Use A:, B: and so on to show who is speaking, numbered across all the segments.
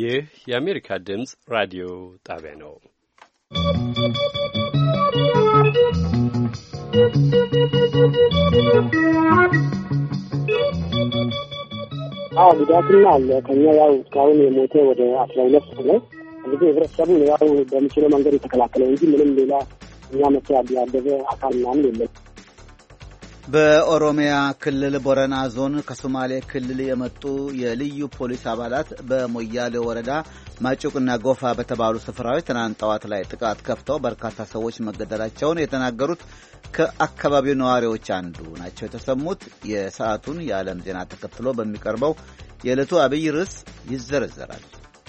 A: ይህ የአሜሪካ ድምፅ ራዲዮ ጣቢያ ነው።
B: ጉዳትና አለ ከኛ ያው እስካሁን የሞተ ወደ 12 ነው። እንግዲህ ህብረተሰቡ ያው በሚችለው መንገድ የተከላከለው እንጂ ምንም ሌላ እኛ መጥቶ ያደረገ አካል ምናምን የለም።
C: በኦሮሚያ ክልል ቦረና ዞን ከሶማሌ ክልል የመጡ የልዩ ፖሊስ አባላት በሞያሌ ወረዳ ማጩቅና ጎፋ በተባሉ ስፍራዎች ትናንት ጠዋት ላይ ጥቃት ከፍተው በርካታ ሰዎች መገደላቸውን የተናገሩት ከአካባቢው ነዋሪዎች አንዱ ናቸው የተሰሙት። የሰዓቱን የዓለም ዜና ተከትሎ በሚቀርበው የዕለቱ አብይ ርዕስ ይዘረዘራል።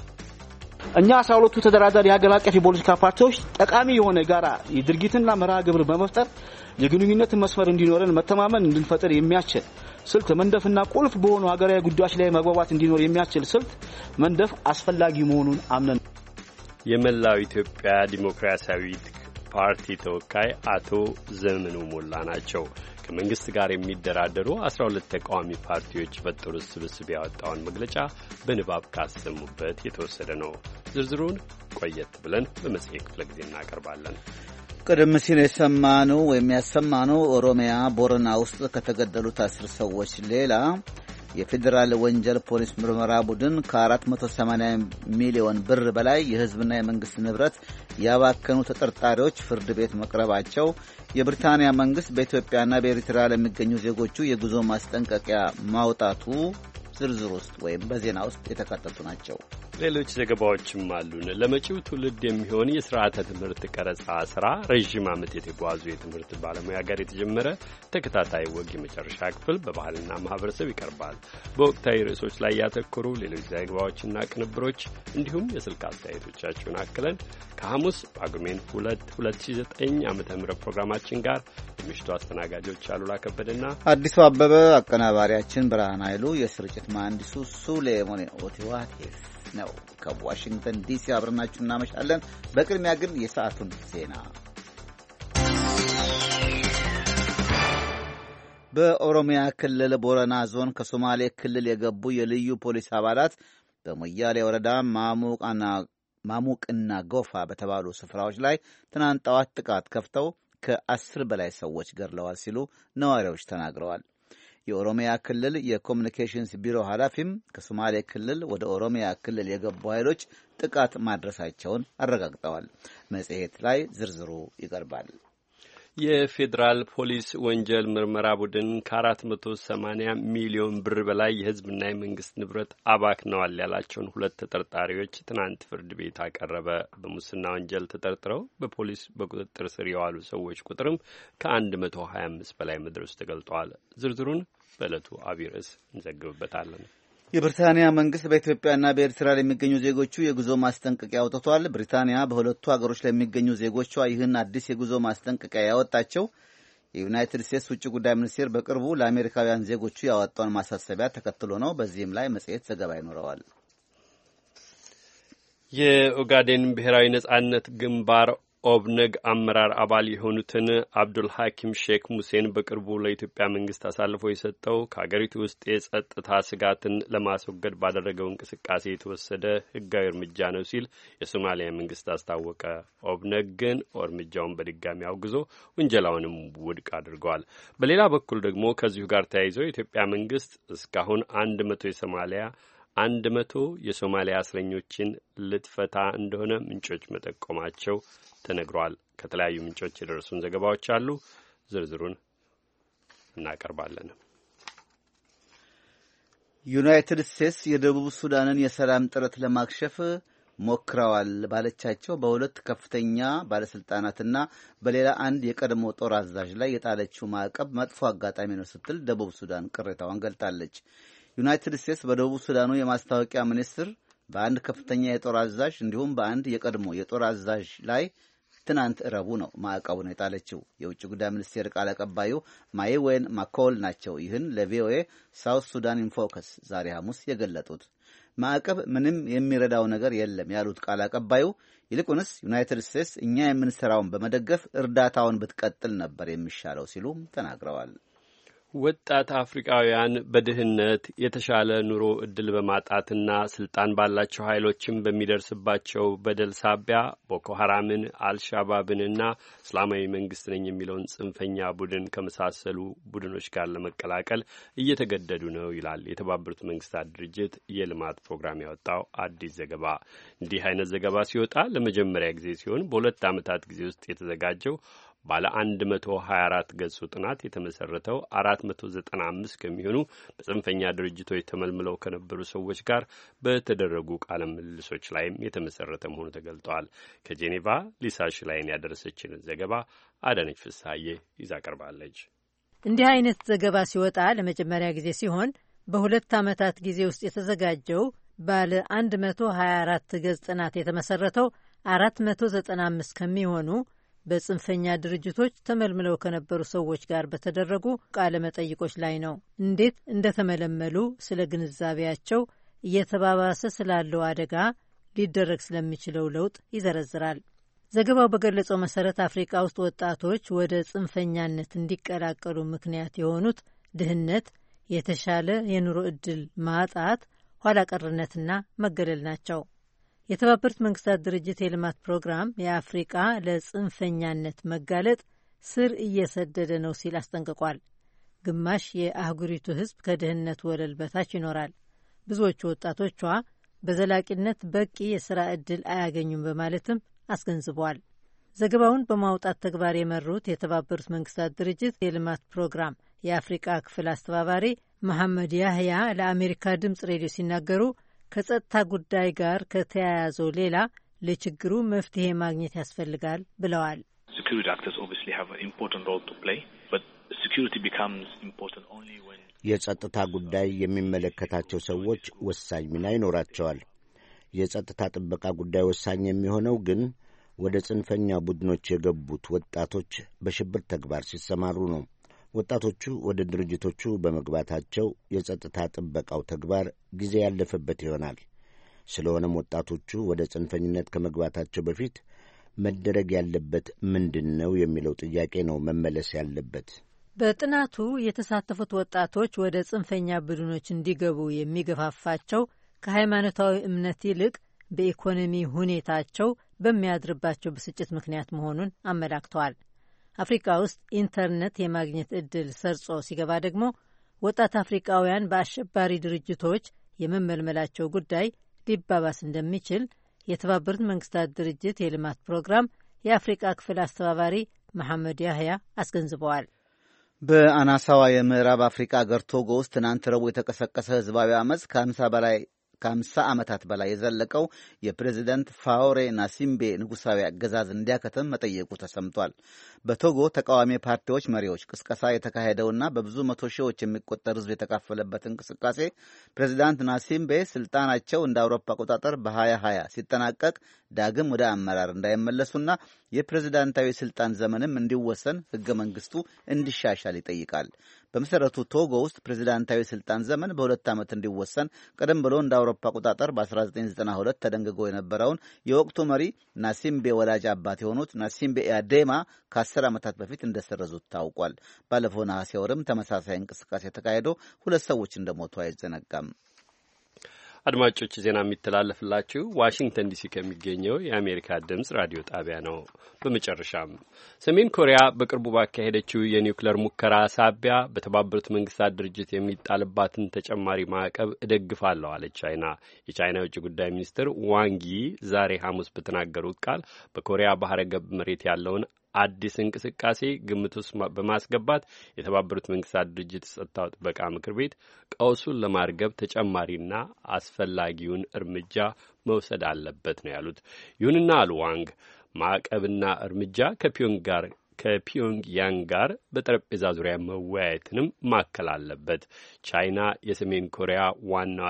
D: እኛ 12ቱ ተደራዳሪ የሀገር አቀፍ የፖለቲካ ፓርቲዎች ጠቃሚ የሆነ ጋራ የድርጊትና መርሃ ግብር በመፍጠር የግንኙነት መስመር እንዲኖረን መተማመን እንድንፈጥር የሚያስችል ስልት መንደፍና ቁልፍ በሆኑ ሀገራዊ ጉዳዮች ላይ መግባባት እንዲኖር የሚያስችል ስልት መንደፍ አስፈላጊ መሆኑን አምነን
A: የመላው ኢትዮጵያ ዲሞክራሲያዊ ፓርቲ ተወካይ አቶ ዘመኑ ሞላ ናቸው። ከመንግስት ጋር የሚደራደሩ 12 ተቃዋሚ ፓርቲዎች በጥሩስ ስብስብ ያወጣውን መግለጫ በንባብ ካሰሙበት የተወሰደ ነው። ዝርዝሩን ቆየት ብለን በመጽሔት ክፍለ ጊዜ እናቀርባለን።
C: ቀደም ሲል የሰማነው የሚያሰማነው ኦሮሚያ ቦረና ውስጥ ከተገደሉት 10 ሰዎች ሌላ የፌዴራል ወንጀል ፖሊስ ምርመራ ቡድን ከ480 ሚሊዮን ብር በላይ የሕዝብና የመንግስት ንብረት ያባከኑ ተጠርጣሪዎች ፍርድ ቤት መቅረባቸው፣ የብሪታንያ መንግስት በኢትዮጵያና በኤርትራ ለሚገኙ ዜጎቹ የጉዞ ማስጠንቀቂያ ማውጣቱ ዝርዝር ውስጥ ወይም በዜና ውስጥ የተካተቱ ናቸው።
A: ሌሎች ዘገባዎችም አሉን። ለመጪው ትውልድ የሚሆን የስርዓተ ትምህርት ቀረጻ ስራ ረዥም ዓመት የተጓዙ የትምህርት ባለሙያ ጋር የተጀመረ ተከታታይ ወግ የመጨረሻ ክፍል በባህልና ማህበረሰብ ይቀርባል። በወቅታዊ ርዕሶች ላይ ያተኮሩ ሌሎች ዘገባዎችና ቅንብሮች እንዲሁም የስልክ አስተያየቶቻችሁን አክለን ከሐሙስ ጳጉሜን 2009 ዓ.ም ፕሮግራማችን ጋር የምሽቱ አስተናጋጆች አሉላ ከበደና
C: አዲሱ አበበ፣ አቀናባሪያችን ብርሃን ኃይሉ፣ የስርጭት መሐንዲሱ ሱሌሞን ኦቲዋቴፍ ነው። ከዋሽንግተን ዲሲ አብረናችሁ እናመሻለን። በቅድሚያ ግን የሰዓቱን ዜና። በኦሮሚያ ክልል ቦረና ዞን ከሶማሌ ክልል የገቡ የልዩ ፖሊስ አባላት በሞያሌ ወረዳ ማሙቅና ጎፋ በተባሉ ስፍራዎች ላይ ትናንት ጠዋት ጥቃት ከፍተው ከ10 በላይ ሰዎች ገድለዋል ሲሉ ነዋሪዎች ተናግረዋል። የኦሮሚያ ክልል የኮሚኒኬሽንስ ቢሮ ኃላፊም ከሶማሌ ክልል ወደ ኦሮሚያ ክልል የገቡ ኃይሎች ጥቃት ማድረሳቸውን አረጋግጠዋል። መጽሔት ላይ ዝርዝሩ ይቀርባል።
A: የፌዴራል ፖሊስ ወንጀል ምርመራ ቡድን ከ480 ሚሊዮን ብር በላይ የሕዝብና የመንግስት ንብረት አባክነዋል ያላቸውን 2 ተጠርጣሪዎች ትናንት ፍርድ ቤት አቀረበ። በሙስና ወንጀል ተጠርጥረው በፖሊስ በቁጥጥር ስር የዋሉ ሰዎች ቁጥርም ከ125 በላይ መድረሱ ተገልጧል። ዝርዝሩን በዕለቱ አብይ ርዕስ እንዘግብበታለን።
C: የብሪታንያ መንግስት በኢትዮጵያና በኤርትራ ለሚገኙ ዜጎቹ የጉዞ ማስጠንቀቂያ አውጥቷል። ብሪታንያ በሁለቱ ሀገሮች ለሚገኙ ዜጎቿ ይህን አዲስ የጉዞ ማስጠንቀቂያ ያወጣቸው የዩናይትድ ስቴትስ ውጭ ጉዳይ ሚኒስቴር በቅርቡ ለአሜሪካውያን ዜጎቹ ያወጣውን ማሳሰቢያ ተከትሎ ነው። በዚህም ላይ መጽሔት ዘገባ ይኖረዋል።
A: የኦጋዴን ብሔራዊ ነጻነት ግንባር ኦብነግ አመራር አባል የሆኑትን አብዱል ሐኪም ሼክ ሙሴን በቅርቡ ለኢትዮጵያ መንግስት አሳልፎ የሰጠው ከሀገሪቱ ውስጥ የጸጥታ ስጋትን ለማስወገድ ባደረገው እንቅስቃሴ የተወሰደ ሕጋዊ እርምጃ ነው ሲል የሶማሊያ መንግስት አስታወቀ። ኦብነግ ግን እርምጃውን በድጋሚ አውግዞ ውንጀላውንም ውድቅ አድርገዋል። በሌላ በኩል ደግሞ ከዚሁ ጋር ተያይዞ የኢትዮጵያ መንግስት እስካሁን 100 የሶማሊያ እስረኞችን ልትፈታ እንደሆነ ምንጮች መጠቆማቸው ተነግሯል። ከተለያዩ ምንጮች የደረሱን ዘገባዎች አሉ። ዝርዝሩን እናቀርባለን።
C: ዩናይትድ ስቴትስ የደቡብ ሱዳንን የሰላም ጥረት ለማክሸፍ ሞክረዋል ባለቻቸው በ2 ከፍተኛ ባለስልጣናትና በሌላ አንድ የቀድሞ ጦር አዛዥ ላይ የጣለችው ማዕቀብ መጥፎ አጋጣሚ ነው ስትል ደቡብ ሱዳን ቅሬታዋን ገልጣለች። ዩናይትድ ስቴትስ በደቡብ ሱዳኑ የማስታወቂያ ሚኒስትር በአንድ ከፍተኛ የጦር አዛዥ እንዲሁም በአንድ የቀድሞ የጦር አዛዥ ላይ ትናንት ረቡዕ ነው ማዕቀቡን የጣለችው። የውጭ ጉዳይ ሚኒስቴር ቃል አቀባዩ ማይዌን ማኮል ናቸው ይህን ለቪኦኤ ሳውት ሱዳን ኢንፎከስ ዛሬ ሐሙስ የገለጡት። ማዕቀብ ምንም የሚረዳው ነገር የለም ያሉት ቃል አቀባዩ ይልቁንስ ዩናይትድ ስቴትስ እኛ የምንሰራውን በመደገፍ እርዳታውን ብትቀጥል ነበር የሚሻለው ሲሉ ተናግረዋል።
A: ወጣት አፍሪካውያን በድህነት የተሻለ ኑሮ እድል በማጣትና ስልጣን ባላቸው ኃይሎችም በሚደርስባቸው በደል ሳቢያ ቦኮ ሐራምን፣ አልሻባብንና እስላማዊ መንግስት ነኝ የሚለውን ጽንፈኛ ቡድን ከመሳሰሉ ቡድኖች ጋር ለመቀላቀል እየተገደዱ ነው ይላል የተባበሩት መንግስታት ድርጅት የልማት ፕሮግራም ያወጣው አዲስ ዘገባ። እንዲህ አይነት ዘገባ ሲወጣ ለመጀመሪያ ጊዜ ሲሆን በሁለት ዓመታት ጊዜ ውስጥ የተዘጋጀው ባለ 124 ገጹ ጥናት የተመሰረተው 495 ከሚሆኑ በጽንፈኛ ድርጅቶች ተመልምለው ከነበሩ ሰዎች ጋር በተደረጉ ቃለ ምልልሶች ላይም የተመሰረተ መሆኑ ተገልጧል። ከጄኔቫ ሊሳ ሽላይን ያደረሰችን ዘገባ አዳነች ፍስሐዬ ይዛ ቀርባለች።
E: እንዲህ አይነት ዘገባ ሲወጣ ለመጀመሪያ ጊዜ ሲሆን በሁለት ዓመታት ጊዜ ውስጥ የተዘጋጀው ባለ 124 ገጽ ጥናት የተመሰረተው 495 ከሚሆኑ በጽንፈኛ ድርጅቶች ተመልምለው ከነበሩ ሰዎች ጋር በተደረጉ ቃለ መጠይቆች ላይ ነው። እንዴት እንደተመለመሉ፣ ስለ ግንዛቤያቸው፣ እየተባባሰ ስላለው አደጋ፣ ሊደረግ ስለሚችለው ለውጥ ይዘረዝራል። ዘገባው በገለጸው መሰረት አፍሪካ ውስጥ ወጣቶች ወደ ጽንፈኛነት እንዲቀላቀሉ ምክንያት የሆኑት ድህነት፣ የተሻለ የኑሮ ዕድል ማጣት፣ ኋላ ቀርነትና መገለል ናቸው። የተባበሩት መንግስታት ድርጅት የልማት ፕሮግራም የአፍሪቃ ለጽንፈኛነት መጋለጥ ስር እየሰደደ ነው ሲል አስጠንቅቋል። ግማሽ የአህጉሪቱ ሕዝብ ከድህነት ወለል በታች ይኖራል። ብዙዎቹ ወጣቶቿ በዘላቂነት በቂ የሥራ ዕድል አያገኙም በማለትም አስገንዝበዋል። ዘገባውን በማውጣት ተግባር የመሩት የተባበሩት መንግስታት ድርጅት የልማት ፕሮግራም የአፍሪቃ ክፍል አስተባባሪ መሐመድ ያህያ ለአሜሪካ ድምፅ ሬዲዮ ሲናገሩ ከጸጥታ ጉዳይ ጋር ከተያያዘው ሌላ ለችግሩ መፍትሄ ማግኘት ያስፈልጋል ብለዋል።
F: የጸጥታ ጉዳይ የሚመለከታቸው ሰዎች ወሳኝ ሚና ይኖራቸዋል። የጸጥታ ጥበቃ ጉዳይ ወሳኝ የሚሆነው ግን ወደ ጽንፈኛ ቡድኖች የገቡት ወጣቶች በሽብር ተግባር ሲሰማሩ ነው። ወጣቶቹ ወደ ድርጅቶቹ በመግባታቸው የጸጥታ ጥበቃው ተግባር ጊዜ ያለፈበት ይሆናል። ስለሆነም ወጣቶቹ ወደ ጽንፈኝነት ከመግባታቸው በፊት መደረግ ያለበት ምንድን ነው የሚለው ጥያቄ ነው መመለስ ያለበት።
E: በጥናቱ የተሳተፉት ወጣቶች ወደ ጽንፈኛ ቡድኖች እንዲገቡ የሚገፋፋቸው ከሃይማኖታዊ እምነት ይልቅ በኢኮኖሚ ሁኔታቸው በሚያድርባቸው ብስጭት ምክንያት መሆኑን አመላክተዋል። አፍሪካ ውስጥ ኢንተርኔት የማግኘት ዕድል ሰርጾ ሲገባ ደግሞ ወጣት አፍሪካውያን በአሸባሪ ድርጅቶች የመመልመላቸው ጉዳይ ሊባባስ እንደሚችል የተባበሩት መንግስታት ድርጅት የልማት ፕሮግራም የአፍሪቃ ክፍል አስተባባሪ መሐመድ ያህያ አስገንዝበዋል።
C: በአናሳዋ የምዕራብ አፍሪካ አገር ቶጎ ውስጥ ትናንት ረቡዕ የተቀሰቀሰ ህዝባዊ አመፅ ከ50 ዓመታት በላይ የዘለቀው የፕሬዚደንት ፋውሬ ናሲምቤ ንጉሳዊ አገዛዝ እንዲያከተም መጠየቁ ተሰምቷል። በቶጎ ተቃዋሚ ፓርቲዎች መሪዎች ቅስቀሳ የተካሄደውና በብዙ መቶ ሺዎች የሚቆጠር ህዝብ የተካፈለበት እንቅስቃሴ ፕሬዚዳንት ናሲምቤ ስልጣናቸው እንደ አውሮፓ አቆጣጠር በ2020 ሲጠናቀቅ ዳግም ወደ አመራር እንዳይመለሱና የፕሬዚዳንታዊ ስልጣን ዘመንም እንዲወሰን ህገ መንግስቱ እንዲሻሻል ይጠይቃል። በመሰረቱ ቶጎ ውስጥ ፕሬዚዳንታዊ ስልጣን ዘመን በ2 ዓመት እንዲወሰን ቀደም ብሎ እንደ አውሮፓ አቆጣጠር በ1992 ተደንግጎ የነበረውን የወቅቱ መሪ ናሲምቤ ወላጅ አባት የሆኑት ናሲምቤ ያዴማ ከ10 ዓመታት በፊት እንደሰረዙት ታውቋል። ባለፈው ነሐሴ ወርም ተመሳሳይ እንቅስቃሴ ተካሂዶ 2 ሰዎች እንደሞቱ አይዘነጋም።
A: አድማጮች ዜና የሚተላለፍላችሁ ዋሽንግተን ዲሲ ከሚገኘው የአሜሪካ ድምጽ ራዲዮ ጣቢያ ነው። በመጨረሻም ሰሜን ኮሪያ በቅርቡ ባካሄደችው የኒውክሌር ሙከራ ሳቢያ በተባበሩት መንግስታት ድርጅት የሚጣልባትን ተጨማሪ ማዕቀብ እደግፋለሁ አለች ቻይና። የቻይና የውጭ ጉዳይ ሚኒስትር ዋንጊ ዛሬ ሐሙስ በተናገሩት ቃል በኮሪያ ባህረ ገብ መሬት ያለውን አዲስ እንቅስቃሴ ግምት ውስጥ በማስገባት የተባበሩት መንግስታት ድርጅት የጸጥታው ጥበቃ ምክር ቤት ቀውሱን ለማርገብ ተጨማሪና አስፈላጊውን እርምጃ መውሰድ አለበት ነው ያሉት። ይሁንና አሉ ዋንግ ማዕቀብና እርምጃ ከፒዮንግ ያንግ ጋር በጠረጴዛ ዙሪያ መወያየትንም ማከል አለበት። ቻይና የሰሜን ኮሪያ ዋናዋ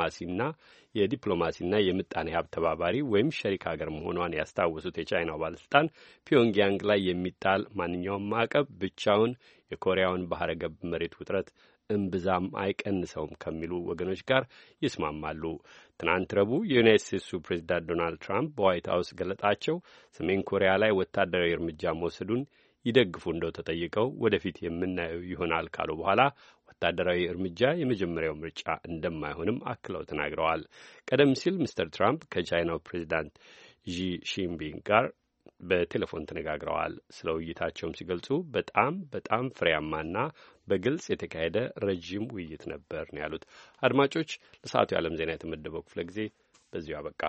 A: የዲፕሎማሲና የምጣኔ ሀብት ተባባሪ ወይም ሸሪክ ሀገር መሆኗን ያስታወሱት የቻይናው ባለስልጣን ፒዮንግያንግ ላይ የሚጣል ማንኛውም ማዕቀብ ብቻውን የኮሪያውን ባህረ ገብ መሬት ውጥረት እምብዛም አይቀንሰውም ከሚሉ ወገኖች ጋር ይስማማሉ። ትናንት ረቡዕ የዩናይትድ ስቴትሱ ፕሬዚዳንት ዶናልድ ትራምፕ በዋይት ሀውስ ገለጣቸው ሰሜን ኮሪያ ላይ ወታደራዊ እርምጃ መውሰዱን ይደግፉ እንደው ተጠይቀው ወደፊት የምናየው ይሆናል ካሉ በኋላ ወታደራዊ እርምጃ የመጀመሪያው ምርጫ እንደማይሆንም አክለው ተናግረዋል። ቀደም ሲል ሚስተር ትራምፕ ከቻይናው ፕሬዚዳንት ዢ ጂንፒንግ ጋር በቴሌፎን ተነጋግረዋል። ስለ ውይይታቸውም ሲገልጹ በጣም ፍሬያማና በግልጽ የተካሄደ ረጅም ውይይት ነበር ነው ያሉት። አድማጮች፣ ለሰዓቱ የዓለም ዜና የተመደበው ክፍለ ጊዜ በዚሁ አበቃ።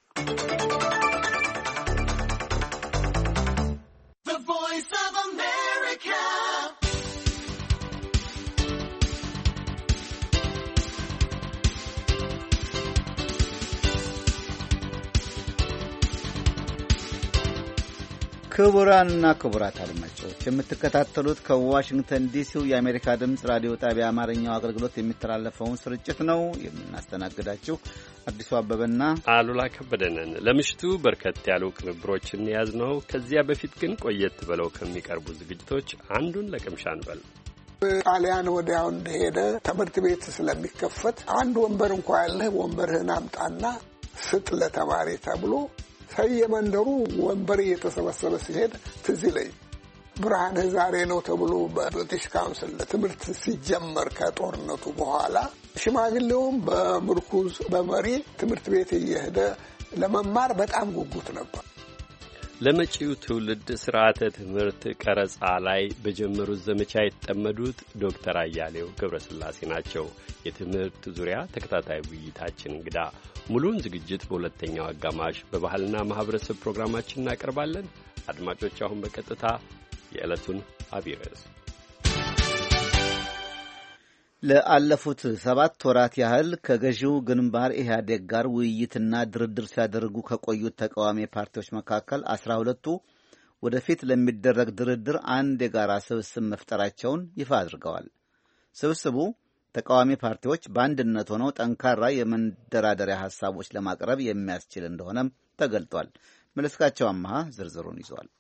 C: ክቡራንና ክቡራት አድማጮች የምትከታተሉት ከዋሽንግተን ዲሲው የአሜሪካ ድምፅ ራዲዮ ጣቢያ አማርኛው አገልግሎት የሚተላለፈውን ስርጭት ነው። የምናስተናግዳችሁ አዲሱ አበበና
A: አሉላ ከበደነን። ለምሽቱ በርከት ያሉ ቅንብሮችን ያዝ ነው። ከዚያ በፊት ግን ቆየት ብለው ከሚቀርቡ ዝግጅቶች አንዱን ለቅምሻ እንበል።
G: ጣሊያን ወዲያው እንደሄደ ትምህርት ቤት ስለሚከፈት አንድ ወንበር እንኳ ያለህ ወንበርህን አምጣና ስጥ ለተማሪ ተብሎ ከየመንደሩ ወንበር እየተሰበሰበ ሲሄድ ትዝ ይለኝ። ብርሃንህ ዛሬ ነው ተብሎ በብሪቲሽ ካውንስል ትምህርት ሲጀመር ከጦርነቱ በኋላ ሽማግሌውም በምርኩዝ በመሪ ትምህርት ቤት እየሄደ ለመማር በጣም ጉጉት ነበር።
A: ለመጪው ትውልድ ስርዓተ ትምህርት ቀረጻ ላይ በጀመሩት ዘመቻ የተጠመዱት ዶክተር አያሌው ገብረስላሴ ናቸው። የትምህርት ዙሪያ ተከታታይ ውይይታችን እንግዳ። ሙሉውን ዝግጅት በሁለተኛው አጋማሽ በባህልና ማህበረሰብ ፕሮግራማችን እናቀርባለን። አድማጮች፣ አሁን በቀጥታ የዕለቱን አብይ ርዕስ።
C: ለአለፉት 7 ወራት ያህል ከገዢው ግንባር ኢህአዴግ ጋር ውይይትና ድርድር ሲያደርጉ ከቆዩት ተቃዋሚ ፓርቲዎች መካከል 12ቱ ወደፊት ለሚደረግ ድርድር አንድ የጋራ ስብስብ መፍጠራቸውን ይፋ አድርገዋል። ስብስቡ ተቃዋሚ ፓርቲዎች በአንድነት ሆነው ጠንካራ የመንደራደሪያ ሐሳቦች ለማቅረብ የሚያስችል እንደሆነም ተገልጧል። መለስካቸው አማሃ ዝርዝሩን ይዟል።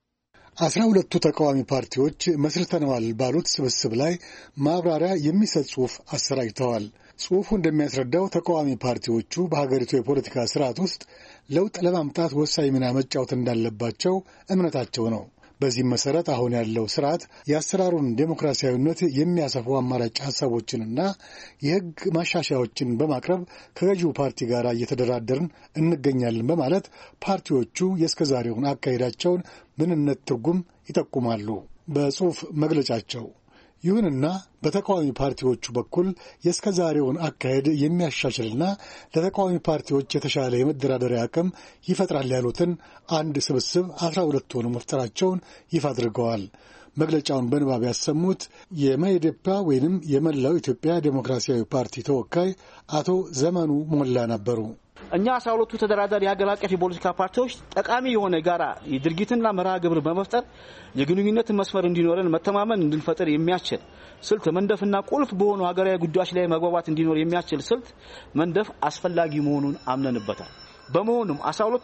H: 12ቱ ተቃዋሚ ፓርቲዎች መስርተነዋል ባሉት ስብስብ ላይ ማብራሪያ የሚሰጥ ጽሑፍ አሰራጭተዋል። ጽሑፉ እንደሚያስረዳው ተቃዋሚ ፓርቲዎቹ በሀገሪቱ የፖለቲካ ስርዓት ውስጥ ለውጥ ለማምጣት ወሳኝ ሚና መጫወት እንዳለባቸው እምነታቸው ነው። በዚህም መሰረት አሁን ያለው ስርዓት የአሰራሩን ዴሞክራሲያዊነት የሚያሰፉ አማራጭ ሐሳቦችንና የሕግ ማሻሻያዎችን በማቅረብ ከገዢው ፓርቲ ጋር እየተደራደርን እንገኛለን በማለት ፓርቲዎቹ የእስከዛሬውን አካሄዳቸውን ምንነት ትርጉም ይጠቁማሉ በጽሑፍ መግለጫቸው። ይሁንና በተቃዋሚ ፓርቲዎቹ በኩል የእስከዛሬውን አካሄድ የሚያሻሽልና ለተቃዋሚ ፓርቲዎች የተሻለ የመደራደሪያ አቅም ይፈጥራል ያሉትን አንድ ስብስብ 12 ሆነው መፍጠራቸውን ይፋ አድርገዋል። መግለጫውን በንባብ ያሰሙት የመኢዴፓ ወይንም የመላው ኢትዮጵያ ዴሞክራሲያዊ ፓርቲ ተወካይ አቶ ዘመኑ ሞላ ነበሩ።
D: እኛ 12ቱ ተደራዳሪ የሀገር አቀፍ የፖለቲካ ፓርቲዎች ጠቃሚ የሆነ ጋራ የድርጊትና መርሃ ግብር በመፍጠር የግንኙነት መስመር እንዲኖረን መተማመን እንድንፈጥር የሚያስችል ስልት መንደፍና ቁልፍ በሆኑ ሀገራዊ ጉዳዮች ላይ መግባባት እንዲኖር የሚያስችል ስልት መንደፍ አስፈላጊ መሆኑን አምነንበታል። በመሆኑም 12ቱ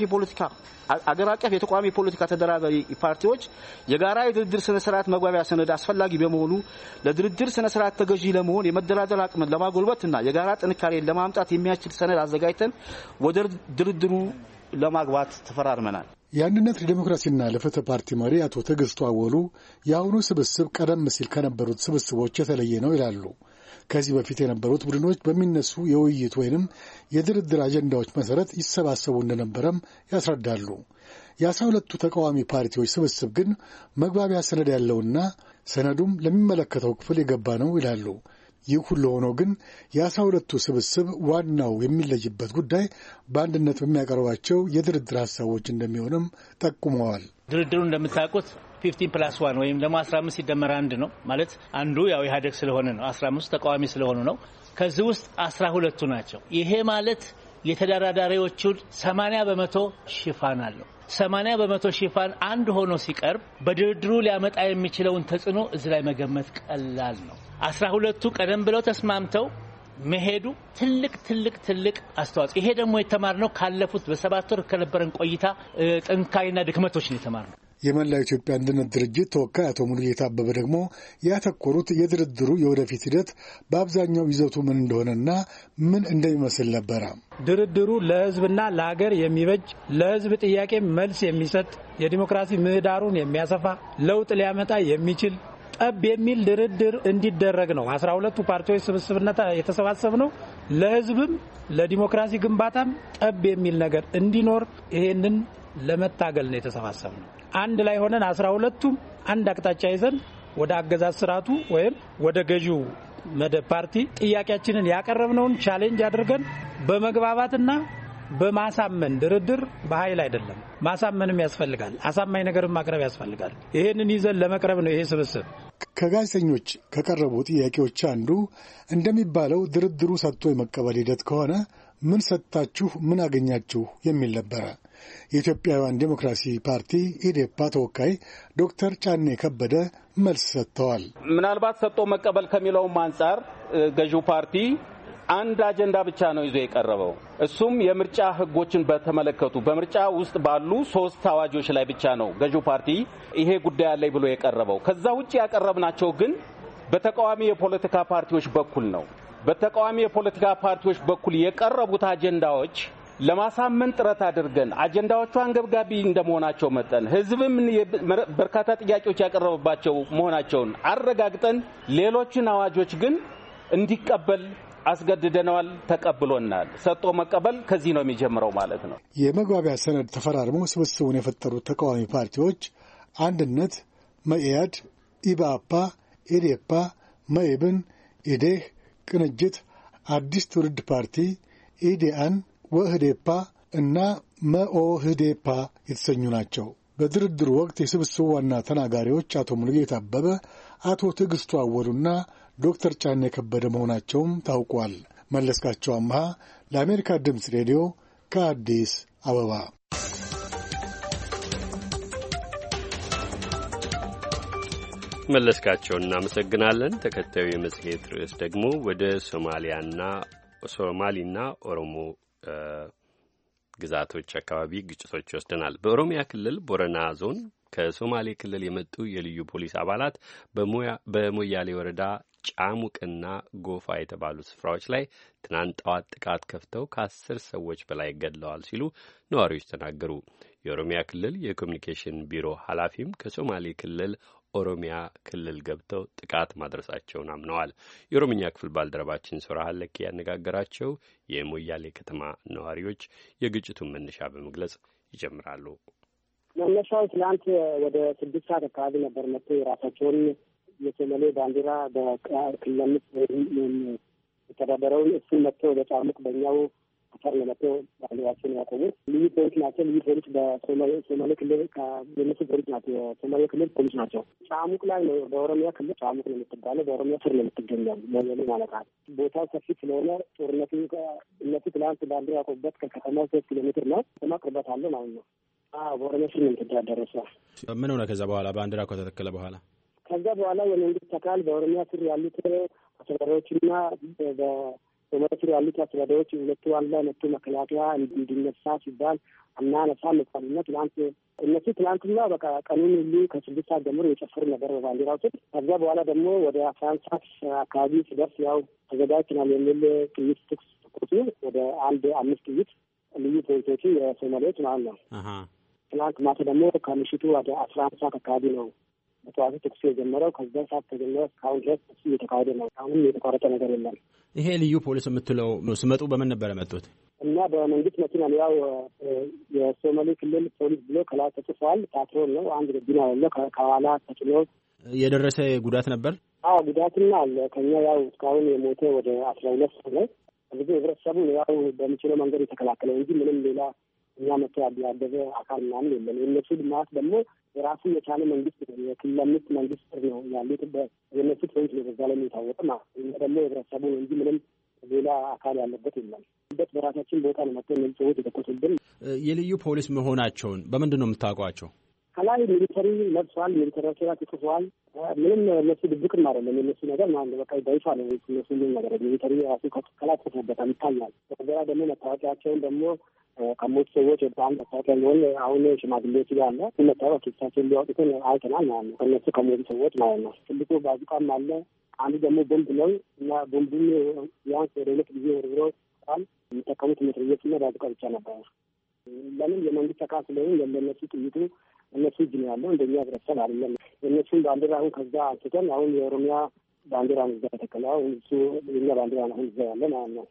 D: ሀገር አቀፍ የተቃዋሚ ፖለቲካ ተደራዳሪ ፓርቲዎች የጋራ የድርድር ስነ ስርዓት መግባቢያ ሰነድ አስፈላጊ በመሆኑ ለድርድር ስነ ስርዓት ተገዢ ለመሆን የመደራደር አቅምን ለማጎልበትና የጋራ ጥንካሬን ለማምጣት የሚያስችል ሰነድ አዘጋጅተን ወደ ድርድሩ ለማግባት ተፈራርመናል።
H: የአንድነት ለዲሞክራሲና ለፍትህ ፓርቲ መሪ አቶ ትዕግስቱ አወሉ የአሁኑ ስብስብ ቀደም ሲል ከነበሩት ስብስቦች የተለየ ነው ይላሉ። ከዚህ በፊት የነበሩት ቡድኖች በሚነሱ የውይይት ወይንም የድርድር አጀንዳዎች መሰረት ይሰባሰቡ እንደነበረም ያስረዳሉ። የ12ቱ ተቃዋሚ ፓርቲዎች ስብስብ ግን መግባቢያ ሰነድ ያለውና ሰነዱም ለሚመለከተው ክፍል የገባ ነው ይላሉ። ይህ ሁሉ ሆኖ ግን የ12ቱ ስብስብ ዋናው የሚለይበት ጉዳይ በአንድነት በሚያቀርባቸው የድርድር ሀሳቦች እንደሚሆንም ጠቁመዋል።
I: ድርድሩ እንደምታውቁት 15+1 ወይም ደግሞ 15 ሲደመር 1 ነው ማለት አንዱ ያው ኢህአዴግ ስለሆነ ነው። 15 ተቃዋሚ ስለሆኑ ነው። ከዚህ ውስጥ 12ቱ ናቸው። ይሄ ማለት የተደራዳሪዎቹ 80% ሽፋን አለው። 80% ሽፋን አንድ ሆኖ ሲቀርብ በድርድሩ ሊያመጣ የሚችለውን ተጽዕኖ እዚህ ላይ መገመት ቀላል ነው። 12ቱ ቀደም ብለው ተስማምተው መሄዱ ትልቅ አስተዋጽኦ። ይሄ ደግሞ የተማርነው ካለፉት በ7 ወር ከነበረን ቆይታ ጥንካሬና ድክመቶች ነው የተማርነው።
H: የመላው ኢትዮጵያ አንድነት ድርጅት ተወካይ አቶ ሙሉጌታ አበበ ደግሞ ያተኮሩት የድርድሩ የወደፊት ሂደት በአብዛኛው ይዘቱ ምን እንደሆነና ምን እንደሚመስል ነበረ።
J: ድርድሩ ለሕዝብና ለሀገር የሚበጅ ለሕዝብ ጥያቄ መልስ የሚሰጥ የዲሞክራሲ ምህዳሩን የሚያሰፋ ለውጥ ሊያመጣ የሚችል ጠብ የሚል ድርድር እንዲደረግ ነው። 12ቱ ፓርቲዎች ስብስብነት የተሰባሰብነው ለሕዝብም ለዲሞክራሲ ግንባታም ጠብ የሚል ነገር እንዲኖር ይሄንን ለመታገል ነው የተሰባሰብነው። አንድ ላይ ሆነን 12ቱም አንድ አቅጣጫ ይዘን ወደ አገዛዝ ስርዓቱ ወይም ወደ ገዢው መደብ ፓርቲ ጥያቄያችንን ያቀረብነውን ቻሌንጅ አድርገን በመግባባትና በማሳመን ድርድር በኃይል አይደለም፣ ማሳመንም ያስፈልጋል። አሳማኝ ነገርን ማቅረብ ያስፈልጋል። ይሄንን ይዘን ለመቅረብ ነው ይሄ ስብስብ።
H: ከጋዜጠኞች ከቀረቡ ጥያቄዎች አንዱ እንደሚባለው ድርድሩ ሰጥቶ የመቀበል ሂደት ከሆነ ምን ሰጥታችሁ ምን አገኛችሁ የሚል ነበረ። የኢትዮጵያውያን ዴሞክራሲ ፓርቲ ኢዴፓ ተወካይ ዶክተር ጫኔ ከበደ መልስ ሰጥተዋል።
K: ምናልባት ሰጥቶ መቀበል ከሚለውም አንጻር ገዢው ፓርቲ አንድ አጀንዳ ብቻ ነው ይዞ የቀረበው። እሱም የምርጫ ህጎችን በተመለከቱ በምርጫ ውስጥ ባሉ 3 አዋጆች ላይ ብቻ ነው ገዢው ፓርቲ ይሄ ጉዳይ አለኝ ብሎ የቀረበው። ከዛ ውጪ ያቀረብናቸው ግን በተቃዋሚ የፖለቲካ ፓርቲዎች በኩል ነው። በተቃዋሚ የፖለቲካ ፓርቲዎች በኩል የቀረቡት አጀንዳዎች ለማሳመን ጥረት አድርገን አጀንዳዎቹ አንገብጋቢ እንደመሆናቸው መጠን ህዝብም በርካታ ጥያቄዎች ያቀረበባቸው መሆናቸውን አረጋግጠን ሌሎችን አዋጆች ግን እንዲቀበል አስገድደናል፣ ተቀብሎናል። ሰጥቶ መቀበል ከዚህ ነው የሚጀምረው ማለት ነው።
H: የመግባቢያ ሰነድ ተፈራርመው ስብስቡን የፈጠሩት ተቃዋሚ ፓርቲዎች አንድነት፣ መኢአድ፣ ኢባፓ፣ ኢዴፓ፣ መኢብን፣ ኢዴህ፣ ቅንጅት፣ አዲስ ትውልድ ፓርቲ፣ ኢዴአን፣ ወህዴፓ እና መኦህዴፓ የተሰኙ ናቸው። በድርድሩ ወቅት የስብስቡ ዋና ተናጋሪዎች አቶ ሙሉጌታ አበበ፣ አቶ ትዕግስቱ አወሉና ዶክተር ጫኔ ከበደ መሆናቸውም ታውቋል። መለስካቸው አምሃ ለአሜሪካ ድምፅ ሬዲዮ ከአዲስ አበባ።
A: መለስካቸውን እናመሰግናለን። ተከታዩ የመጽሔት ርዕስ ደግሞ ወደ ሶማሊና ኦሮሞ ግዛቶች አካባቢ ግጭቶች ይወስደናል። በኦሮሚያ ክልል ቦረና ዞን ከሶማሌ ክልል የመጡ የልዩ ፖሊስ አባላት በሞያሌ ወረዳ ጫሙቅና ጎፋ የተባሉ ስፍራዎች ላይ ትናንት ጠዋት ጥቃት ከፍተው ከ10 ሰዎች በላይ ገድለዋል ሲሉ ነዋሪዎች ተናገሩ። የኦሮሚያ ክልል የኮሚኒኬሽን ቢሮ ኃላፊም ከሶማሌ ክልል ኦሮሚያ ክልል ገብተው ጥቃት ማድረሳቸውን አምነዋል። የኦሮምኛ ክፍል ባልደረባችን ሶራ ሀለኬ ያነጋገራቸው የሞያሌ ከተማ ነዋሪዎች የግጭቱን መነሻ በመግለጽ ይጀምራሉ።
B: መነሻው ትናንት ወደ 6 ሰዓት አካባቢ ነበር። መጥቶ የራሳቸውን የሶማሌ ባንዲራ በክልልነት የተዳደረውን እሱን መጥቶ በጫሙቅ በእኛው አፈር ነው መጥቶ ባንዲራቸውን ያቆሙት። ልዩ ፖሊስ ናቸው። ልዩ ፖሊስ በሶማሌ ክልል የነሱ ፖሊስ ናቸው። የሶማሌ ክልል ፖሊስ ናቸው። ጫሙቅ ላይ ነው። በኦሮሚያ ክልል ጫሙቅ ነው የምትባለው። በኦሮሚያ ስር ነው የምትገኘው ሞያሌ ማለት ነው። ቦታው ሰፊ ስለሆነ ጦርነቱ እነሱ ትናንት ባንዲራ ያቆሙበት ከከተማው 3 ኪሎ ሜትር ነው። ከተማ ቅርበት አለ ማለት ነው። በኦሮሚያ ስር ነው የምትዳደረው።
L: ምን ሆነ ከዛ በኋላ ባንዲራ ከተተከለ በኋላ?
B: ከዛ በኋላ የመንግስት አካል በኦሮሚያ ስር ያሉት አስተዳዳሪዎችና በሶማሌ ስር ያሉት አስተዳዳሪዎች ሁለቱ አንድ ላይ መጥቶ መከላከያ እንዲነሳ ሲባል አናነሳ መጣልና እነሱ ትናንትና በቃ ቀኑን ሁሉ ከ6 ሰዓት ጀምሮ የጨፈሩ ነበር በባንዲራው ስር። ከዛ በኋላ ደግሞ ወደ 11 ሰዓት አካባቢ ሲደርስ ያው ተዘጋጅተናል የሚል ጥይት ተኩሱ ወደ 5 ጥይት ልዩ ፖሊሶቹ የሶማሌዎች ማለት ነው። ትናንት ማታ ደግሞ ከምሽቱ ወደ 11 ሰዓት አካባቢ ነው በጠዋቱ ተኩሱ የጀመረው። ከዛ ሰዓት ተጀመረ እስካሁን ድረስ ተኩሱ እየተካሄደ ነው። አሁንም የተቋረጠ ነገር የለም።
L: ይሄ ልዩ ፖሊስ የምትለው ስመጡ በምን ነበር የመጡት?
B: እና በመንግስት መኪና ነው። ያው የሶማሌ ክልል ፖሊስ ብሎ ከላይ ተጽፏል። ፓትሮል ነው። አንድ ገቢና ያለው ከኋላ ተጭኖ
L: የደረሰ ጉዳት ነበር?
B: አዎ ጉዳትና አለ። ከኛ ያው እስካሁን የሞተ ወደ 12 ሰው ነው። እንግዲህ ህብረተሰቡ ያው በሚችለው መንገድ የተከላከለው እንጂ ምንም ሌላ እኛ መጥቶ ያደረገ አካል ምናምን የለም። የእነሱ ልማት ደግሞ የራሱ የቻለ መንግስት የክልል መንግስት ስር ነው ያሉት። የእነሱ ፖሊስ ነው በዛ ላይ የታወቀ ማለት ነው። ደግሞ ህብረተሰቡ ነው እንጂ ምንም ሌላ አካል ያለበት የለም። በራሳችን ቦታ ነው መጥቶ እነዚህ ሰዎች የተኮሱብን።
L: የልዩ ፖሊስ መሆናቸውን በምንድን ነው የምታውቋቸው?
B: ከላይ ሚሊተሪ ለብሷል፣ ሚሊተሪ ተጽፏል። ምንም እነሱ ድብቅም አይደለም የነሱ ነገር ማለት በቃ በይፋ ነው እነሱ ነገር ሚሊተሪ ራሱ ከላይ ተጽፎበታል ይታያል። ከዚያ ደግሞ መታወቂያቸውን ደግሞ ከሞት ሰዎች በጣም መታወቂያ ሊሆን አሁን ሽማግሌዎች ያለ መታወቂያ ኪሳቸውን ሊያወጡትን አይተናል ማለት ነው። ከነሱ ከሞቱ ሰዎች ማለት ነው። ትልቁ ባዙቃም አለ። አንዱ ደግሞ ቦምብ ነው እና ቦምቡን ቢያንስ ወደ 2 ጊዜ ወርውሮ ል የሚጠቀሙት ሜትርየትና ባዙቃ ብቻ ነበር። ለምን የመንግስት አካል ስለሆኑ ለእነሱ ጥይቱ እነሱ እጅ ነው ያለው። እንደኛ ህብረተሰብ አይደለም። የእነሱን ባንዲራ አሁን ከዛ አንስተን አሁን የኦሮሚያ ባንዲራ ነው እዛ ተተከለው እሱ የኛ ባንዲራ ነው እዛ ያለ ማለት ነው።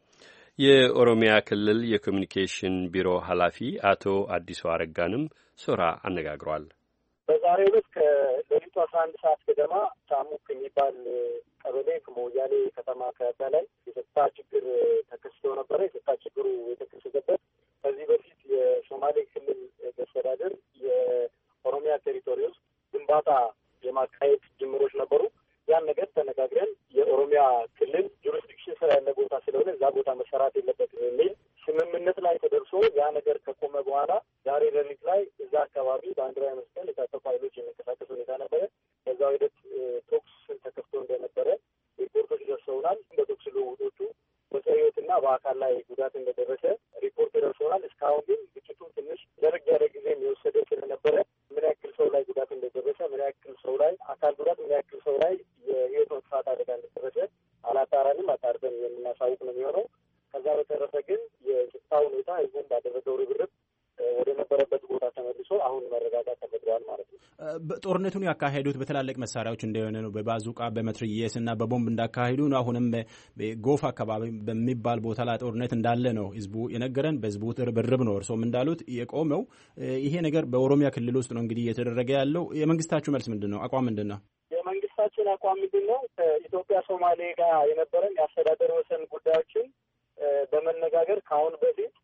A: የኦሮሚያ ክልል የኮሚኒኬሽን ቢሮ ኃላፊ አቶ አዲሱ አረጋንም ሶራ አነጋግሯል።
M: በዛሬው ዕለት ከሌሊቱ 11 ሰዓት ገደማ ሳሙክ የሚባል ቀበሌ ከሞያሌ ከተማ ከበላይ የጸጥታ ችግር ተከስቶ ነበረ። የጸጥታ ችግሩ የተከሰተበት ከዚህ በፊት የሶማሌ ክልል አስተዳደር የኦሮሚያ ቴሪቶሪ ውስጥ ግንባታ የማካሄድ ጅምሮች ነበሩ። ያን ነገር ተነጋግረን የኦሮሚያ ክልል ጁሪስዲክሽን ስራ ያለ ቦታ ስለሆነ እዛ ቦታ መሰራት የለበትም የሚል ስምምነት ላይ ተደርሶ ያ ነገር ከቆመ በኋላ ዛሬ ሌሊት ላይ እዛ አካባቢ ባንዲራ መስቀል የታጠቁ ኃይሎች የሚንቀሳቀስ ሁኔታ ነበረ። ከዛው ሂደት ቶክስ ተከፍቶ እንደነበረ ሪፖርቶች ደርሰውናል። በቶክስ ልውውጦቹ በሰው ሕይወትና በአካል ላይ ጉዳት እንደደረሰ ሪፖርት ደርሰውናል። እስካሁን ግን ግጭቱ ትንሽ ደረግ ያለ ጊዜ የሚወሰደ ስለነበረ ምን ያክል ሰው ላይ ጉዳት እንደደረሰ፣ ምን ያክል ሰው ላይ አካል ጉዳት፣ ምን ያክል ሰው ላይ የህይወት መጥፋት አደጋ እንደደረሰ አላጣራንም። አጣርተን የምናሳውቅ ነው የሚሆነው። ከዛ በተረፈ ግን የጸጥታ ሁኔታ ህዝቡን ባደረገው ርብርብ ወደ ነበረበት ቦታ ተመልሶ አሁን መረጋጋት ተፈጥሯል ማለት ነው።
L: ጦርነቱን ያካሄዱት በትላልቅ መሳሪያዎች እንደሆነ ነው። በባዙቃ በመትርየስ እና በቦምብ እንዳካሄዱ ነው። አሁንም ጎፍ አካባቢ በሚባል ቦታ ላይ ጦርነት እንዳለ ነው ህዝቡ የነገረን። በህዝቡ ርብርብ ነው እርሶም እንዳሉት የቆመው። ይሄ ነገር በኦሮሚያ ክልል ውስጥ ነው እንግዲህ እየተደረገ ያለው። የመንግስታችሁ መልስ ምንድን ነው? አቋም ምንድን ነው?
M: የመንግስታችን አቋም ምንድን ነው? ከኢትዮጵያ ሶማሌ ጋር የነበረን የአስተዳደር ወሰን ጉዳዮችን በመነጋገር ከአሁን በፊት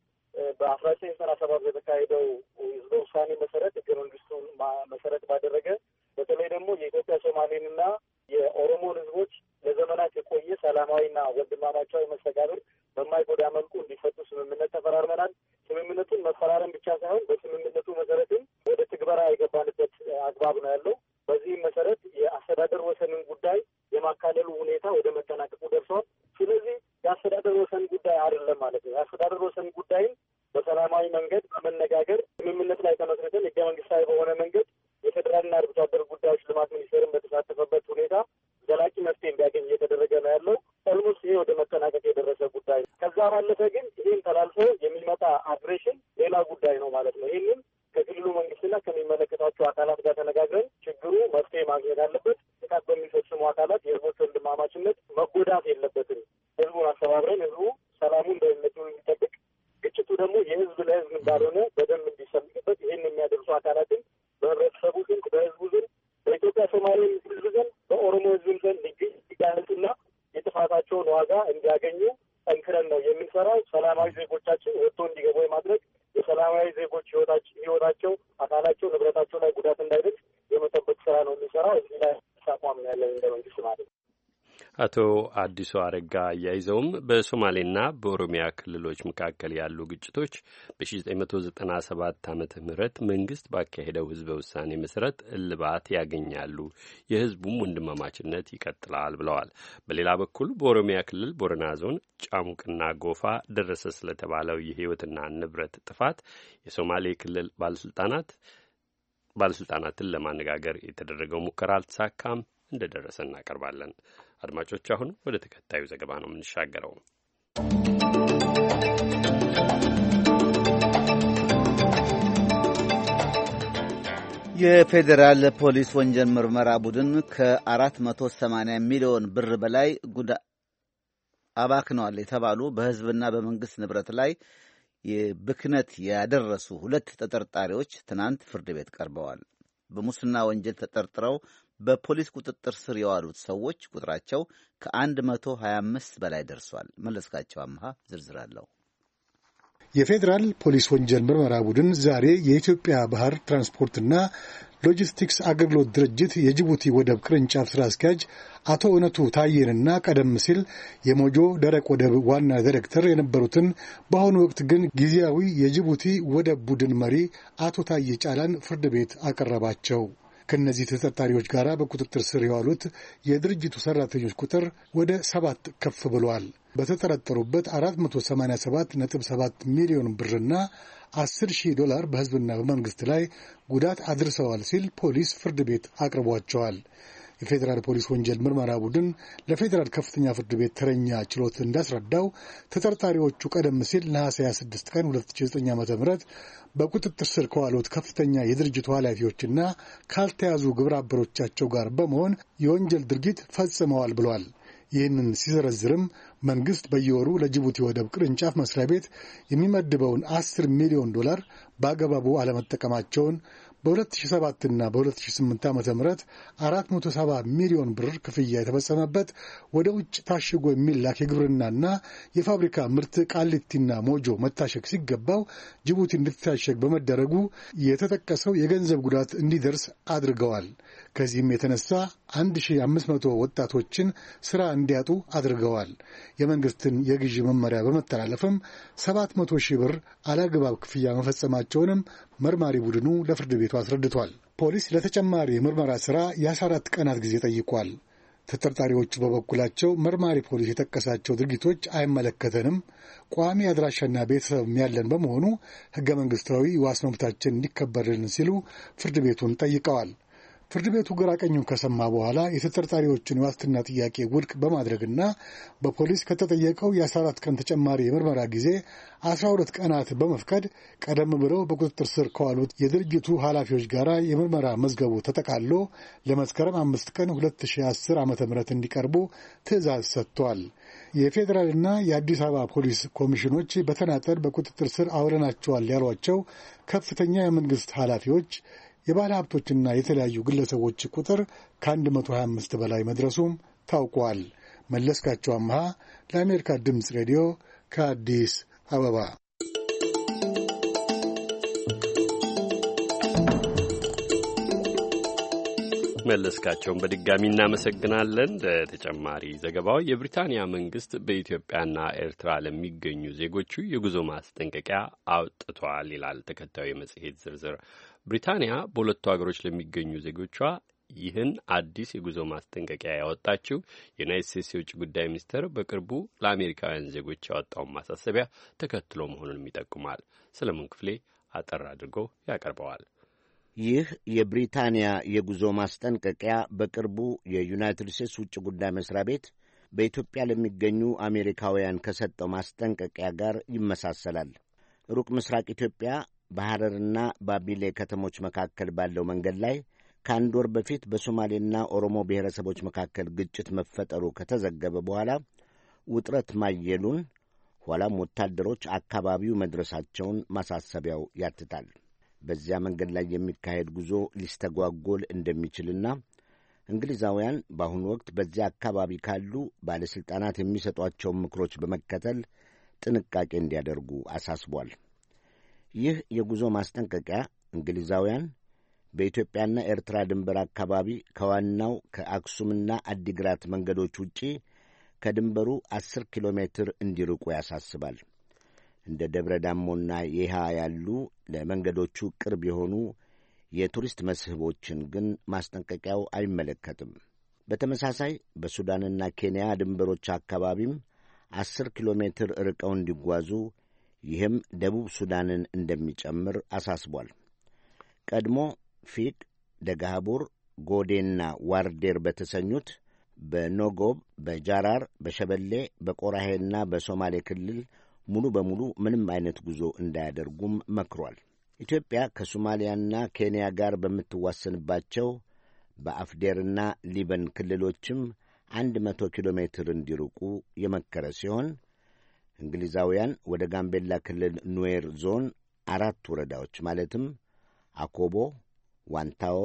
M: በ1997 በተካሄደው ህዝበ ውሳኔ መሰረት ህገ መንግስቱን መሰረት ባደረገ በተለይ ደግሞ የኢትዮጵያ ሶማሌንና የኦሮሞን ህዝቦች ለዘመናት የቆየ ሰላማዊና ወንድማማቻዊ መስተጋብር በማይጎዳ መልኩ እንዲፈቱ ስምምነት ተፈራርመናል። ስምምነቱን መፈራረም ብቻ ሳይሆን በስምምነቱ መሰረትም ወደ ትግበራ የገባንበት አግባብ ነው ያለው። በዚህም መሰረት የአስተዳደር ወሰንን ጉዳይ የማካለሉ ሁኔታ ወደ መጠናቀቁ ደርሷል። ስለዚህ የአስተዳደር ወሰን ጉዳይ አይደለም ማለት ነው። የአስተዳደር ወሰን ጉዳይም በሰላማዊ መንገድ በመነጋገር ስምምነት ላይ ተመስርተን ህገ መንግስታዊ በሆነ መንገድ የፌዴራልና አርብቶ አደር ጉዳዮች ልማት ሚኒስቴርን በተሳተፈበት ሁኔታ ዘላቂ መፍትሄ እንዲያገኝ እየተደረገ ነው ያለው። ኦልሞስት ይሄ ወደ መጠናቀቅ የደረሰ ጉዳይ ነው። ከዛ ባለፈ ግን ይህን ተላልፎ የሚመጣ አግሬሽን ሌላ ጉዳይ ነው ማለት ነው። ይህንን ከክልሉ መንግስትና ከሚመለከታቸው አካላት ጋር ተነጋግረን ችግሩ መፍትሄ ማግኘት አለበት። ጥቃት በሚፈጽሙ አካላት የህዝቦች ወንድማማችነት መጎዳት የለበትም። ህዝቡን አስተባብረን ህዝቡ ሰላሙን ደህንነቱን እንዲጠብቅ፣ ግጭቱ ደግሞ የህዝብ ለህዝብ እንዳልሆነ በደንብ እንዲሰምቅበት ይህን የሚያደርሱ አካላትን በህብረተሰቡ ዘንድ፣ በህዝቡ ዘንድ፣ በኢትዮጵያ ሶማሌ ህዝብ ዘንድ፣ በኦሮሞ ህዝብ ዘንድ ሊጋለጡና የጥፋታቸውን ዋጋ እንዲያገኙ ጠንክረን ነው የምንሰራው። ሰላማዊ ዜጎቻችን ወጥቶ እንዲገቡ የማድረግ የሰላማዊ ዜጎች ህይወታቸው፣ አካላቸው፣ ንብረታቸው ላይ ጉዳት እንዳይደርስ የመጠበቅ ስራ ነው የሚሰራው። እዚህ ላይ አቋም ነው ያለን እንደ መንግስት ማለት ነው።
A: አቶ አዲሱ አረጋ አያይዘውም በሶማሌና በኦሮሚያ ክልሎች መካከል ያሉ ግጭቶች በ1997 ዓመተ ምህረት መንግስት ባካሄደው ህዝበ ውሳኔ መሰረት እልባት ያገኛሉ፣ የህዝቡም ወንድማማችነት ይቀጥላል ብለዋል። በሌላ በኩል በኦሮሚያ ክልል ቦረና ዞን ጫሙቅና ጎፋ ደረሰ ስለተባለው የህይወትና ንብረት ጥፋት የሶማሌ ክልል ባለስልጣናትን ለማነጋገር የተደረገው ሙከራ አልተሳካም። እንደደረሰ እናቀርባለን። አድማጮች፣ አሁን ወደ ተከታዩ ዘገባ ነው የምንሻገረው።
C: የፌዴራል ፖሊስ ወንጀል ምርመራ ቡድን ከ480 ሚሊዮን ብር በላይ አባክነዋል የተባሉ በህዝብና በመንግስት ንብረት ላይ ብክነት ያደረሱ 2 ተጠርጣሪዎች ትናንት ፍርድ ቤት ቀርበዋል። በሙስና ወንጀል ተጠርጥረው በፖሊስ ቁጥጥር ስር የዋሉት ሰዎች ቁጥራቸው ከ125 በላይ ደርሷል። መለስካቸው አምሃ ዝርዝር አለው።
H: የፌዴራል ፖሊስ ወንጀል ምርመራ ቡድን ዛሬ የኢትዮጵያ ባህር ትራንስፖርትና ሎጂስቲክስ አገልግሎት ድርጅት የጅቡቲ ወደብ ቅርንጫፍ ስራ አስኪያጅ አቶ እውነቱ ታዬንና ቀደም ሲል የሞጆ ደረቅ ወደብ ዋና ዳይሬክተር የነበሩትን በአሁኑ ወቅት ግን ጊዜያዊ የጅቡቲ ወደብ ቡድን መሪ አቶ ታዬ ጫላን ፍርድ ቤት አቀረባቸው። ከነዚህ ተጠርጣሪዎች ጋር በቁጥጥር ስር የዋሉት የድርጅቱ ሰራተኞች ቁጥር ወደ 7 ከፍ ብሏል። በተጠረጠሩበት 487.7 ሚሊዮን ብርና $10,000 በሕዝብና በመንግስት ላይ ጉዳት አድርሰዋል ሲል ፖሊስ ፍርድ ቤት አቅርቧቸዋል። የፌዴራል ፖሊስ ወንጀል ምርመራ ቡድን ለፌዴራል ከፍተኛ ፍርድ ቤት ተረኛ ችሎት እንዳስረዳው ተጠርጣሪዎቹ ቀደም ሲል ነሐሴ 26 ቀን 2009 ዓ.ም በቁጥጥር ስር ከዋሉት ከፍተኛ የድርጅቱ ኃላፊዎችና ካልተያዙ ግብረ አበሮቻቸው ጋር በመሆን የወንጀል ድርጊት ፈጽመዋል ብሏል። ይህንን ሲዘረዝርም መንግስት በየወሩ ለጅቡቲ ወደብ ቅርንጫፍ መስሪያ ቤት የሚመድበውን $10 ሚሊዮን በአግባቡ አለመጠቀማቸውን፣ በ2007 እና በ2008 ዓ.ም 470 ሚሊዮን ብር ክፍያ የተፈጸመበት ወደ ውጭ ታሽጎ የሚላክ የግብርናና የፋብሪካ ምርት ቃሊቲና ሞጆ መታሸግ ሲገባው ጅቡቲ እንድትታሸግ በመደረጉ የተጠቀሰው የገንዘብ ጉዳት እንዲደርስ አድርገዋል። ከዚህም የተነሳ 1500 ወጣቶችን ስራ እንዲያጡ አድርገዋል። የመንግስትን የግዢ መመሪያ በመተላለፍም 700,000 ብር አላግባብ ክፍያ መፈጸማቸውንም መርማሪ ቡድኑ ለፍርድ ቤቱ አስረድቷል። ፖሊስ ለተጨማሪ የምርመራ ሥራ የ14 ቀናት ጊዜ ጠይቋል። ተጠርጣሪዎቹ በበኩላቸው መርማሪ ፖሊስ የጠቀሳቸው ድርጊቶች አይመለከተንም፣ ቋሚ አድራሻና ቤተሰብም ያለን በመሆኑ ሕገ መንግሥታዊ ዋስ መብታችን እንዲከበርልን ሲሉ ፍርድ ቤቱን ጠይቀዋል። ፍርድ ቤቱ ግራ ቀኙን ከሰማ በኋላ የተጠርጣሪዎችን የዋስትና ጥያቄ ውድቅ በማድረግና በፖሊስ ከተጠየቀው የ14 ቀን ተጨማሪ የምርመራ ጊዜ 12 ቀናት በመፍቀድ ቀደም ብለው በቁጥጥር ስር ከዋሉት የድርጅቱ ኃላፊዎች ጋር የምርመራ መዝገቡ ተጠቃሎ ለመስከረም 5 ቀን 2010 ዓ.ም እንዲቀርቡ ትዕዛዝ ሰጥቷል። የፌዴራልና የአዲስ አበባ ፖሊስ ኮሚሽኖች በተናጠል በቁጥጥር ስር አውለናቸዋል ያሏቸው ከፍተኛ የመንግስት ኃላፊዎች፣ የባለ ሀብቶችና የተለያዩ ግለሰቦች ቁጥር ከ125 በላይ መድረሱም ታውቋል። መለስካቸው አምሃ ለአሜሪካ ድምፅ ሬዲዮ ከአዲስ አበባ።
A: መለስካቸውን በድጋሚ እናመሰግናለን። ለተጨማሪ ዘገባው የብሪታንያ መንግስት በኢትዮጵያና ኤርትራ ለሚገኙ ዜጎቹ የጉዞ ማስጠንቀቂያ አውጥቷል ይላል ተከታዩ የመጽሔት ዝርዝር። ብሪታንያ በሁለቱ ሀገሮች ለሚገኙ ዜጎቿ ይህን አዲስ የጉዞ ማስጠንቀቂያ ያወጣችው የዩናይት ስቴትስ የውጭ ጉዳይ ሚኒስቴር በቅርቡ ለአሜሪካውያን ዜጎች ያወጣውን ማሳሰቢያ ተከትሎ መሆኑንም ይጠቁማል። ሰለሞን ክፍሌ አጠር አድርጎ ያቀርበዋል።
F: ይህ የብሪታንያ የጉዞ ማስጠንቀቂያ በቅርቡ የዩናይትድ ስቴትስ ውጭ ጉዳይ መስሪያ ቤት በኢትዮጵያ ለሚገኙ አሜሪካውያን ከሰጠው ማስጠንቀቂያ ጋር ይመሳሰላል። ሩቅ ምስራቅ ኢትዮጵያ በሐረርና ባቢሌ ከተሞች መካከል ባለው መንገድ ላይ ከአንድ ወር በፊት በሶማሌና ኦሮሞ ብሔረሰቦች መካከል ግጭት መፈጠሩ ከተዘገበ በኋላ ውጥረት ማየሉን፣ ኋላም ወታደሮች አካባቢው መድረሳቸውን ማሳሰቢያው ያትታል። በዚያ መንገድ ላይ የሚካሄድ ጉዞ ሊስተጓጎል እንደሚችልና እንግሊዛውያን በአሁኑ ወቅት በዚያ አካባቢ ካሉ ባለሥልጣናት የሚሰጧቸውን ምክሮች በመከተል ጥንቃቄ እንዲያደርጉ አሳስቧል። ይህ የጉዞ ማስጠንቀቂያ እንግሊዛውያን በኢትዮጵያና ኤርትራ ድንበር አካባቢ ከዋናው ከአክሱምና አዲግራት መንገዶች ውጪ ከድንበሩ 10 ኪሎ ሜትር እንዲርቁ ያሳስባል። እንደ ደብረ ዳሞና የሃ ያሉ ለመንገዶቹ ቅርብ የሆኑ የቱሪስት መስህቦችን ግን ማስጠንቀቂያው አይመለከትም። በተመሳሳይ በሱዳንና ኬንያ ድንበሮች አካባቢም 10 ኪሎ ሜትር ርቀው እንዲጓዙ፣ ይህም ደቡብ ሱዳንን እንደሚጨምር አሳስቧል። ቀድሞ ፊቅ፣ ደጋሃቡር፣ ጎዴና ዋርዴር በተሰኙት በኖጎብ፣ በጃራር፣ በሸበሌ፣ በቆራሄና በሶማሌ ክልል ሙሉ በሙሉ ምንም አይነት ጉዞ እንዳያደርጉም መክሯል። ኢትዮጵያ ከሶማሊያና ኬንያ ጋር በምትዋሰንባቸው በአፍዴርና ሊበን ክልሎችም 100 ኪሎ ሜትር እንዲርቁ የመከረ ሲሆን እንግሊዛውያን ወደ ጋምቤላ ክልል ኑዌር ዞን 4 ወረዳዎች ማለትም አኮቦ፣ ዋንታዎ፣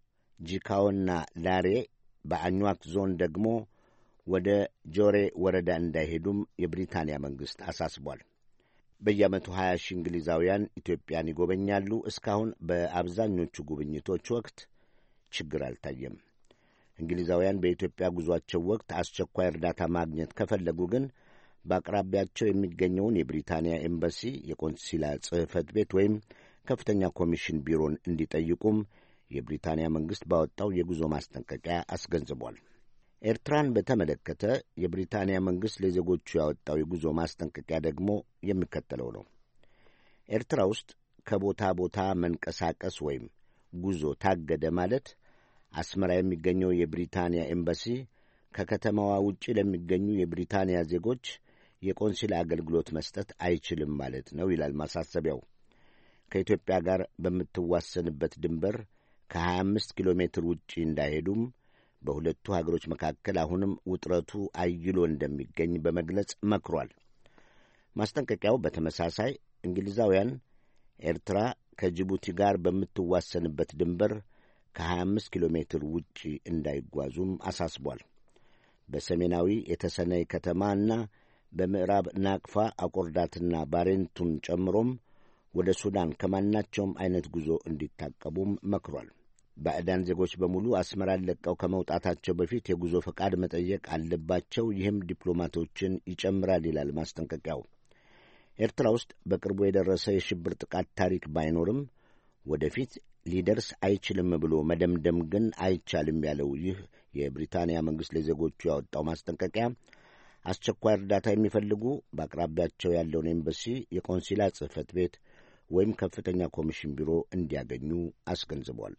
F: ጂካዎና ላሬ፣ በአኟክ ዞን ደግሞ ወደ ጆሬ ወረዳ እንዳይሄዱም የብሪታንያ መንግሥት አሳስቧል። በየዓመቱ 20 ሺህ እንግሊዛውያን ኢትዮጵያን ይጎበኛሉ። እስካሁን በአብዛኞቹ ጉብኝቶች ወቅት ችግር አልታየም። እንግሊዛውያን በኢትዮጵያ ጉዟቸው ወቅት አስቸኳይ እርዳታ ማግኘት ከፈለጉ ግን በአቅራቢያቸው የሚገኘውን የብሪታንያ ኤምባሲ፣ የቆንሲላ ጽሕፈት ቤት ወይም ከፍተኛ ኮሚሽን ቢሮን እንዲጠይቁም የብሪታንያ መንግሥት ባወጣው የጉዞ ማስጠንቀቂያ አስገንዝቧል። ኤርትራን በተመለከተ የብሪታንያ መንግሥት ለዜጎቹ ያወጣው የጉዞ ማስጠንቀቂያ ደግሞ የሚከተለው ነው። ኤርትራ ውስጥ ከቦታ ቦታ መንቀሳቀስ ወይም ጉዞ ታገደ ማለት አስመራ የሚገኘው የብሪታንያ ኤምባሲ ከከተማዋ ውጪ ለሚገኙ የብሪታንያ ዜጎች የቆንሲላ አገልግሎት መስጠት አይችልም ማለት ነው ይላል ማሳሰቢያው። ከኢትዮጵያ ጋር በምትዋሰንበት ድንበር ከ25 ኪሎ ሜትር ውጪ እንዳይሄዱም በሁለቱ ሀገሮች መካከል አሁንም ውጥረቱ አይሎ እንደሚገኝ በመግለጽ መክሯል። ማስጠንቀቂያው በተመሳሳይ እንግሊዛውያን ኤርትራ ከጅቡቲ ጋር በምትዋሰንበት ድንበር ከ25 ኪሎ ሜትር ውጪ እንዳይጓዙም አሳስቧል። በሰሜናዊ የተሰነይ ከተማና በምዕራብ ናቅፋ አቆርዳትና ባሬንቱን ጨምሮም ወደ ሱዳን ከማናቸውም አይነት ጉዞ እንዲታቀቡም መክሯል። ባዕዳን ዜጎች በሙሉ አስመራን ለቀው ከመውጣታቸው በፊት የጉዞ ፈቃድ መጠየቅ አለባቸው። ይህም ዲፕሎማቶችን ይጨምራል ይላል ማስጠንቀቂያው። ኤርትራ ውስጥ በቅርቡ የደረሰ የሽብር ጥቃት ታሪክ ባይኖርም ወደፊት ሊደርስ አይችልም ብሎ መደምደም ግን አይቻልም ያለው ይህ የብሪታንያ መንግሥት ለዜጎቹ ያወጣው ማስጠንቀቂያ አስቸኳይ እርዳታ የሚፈልጉ በአቅራቢያቸው ያለውን ኤምባሲ፣ የቆንሲላ ጽሕፈት ቤት ወይም ከፍተኛ ኮሚሽን ቢሮ እንዲያገኙ አስገንዝቧል።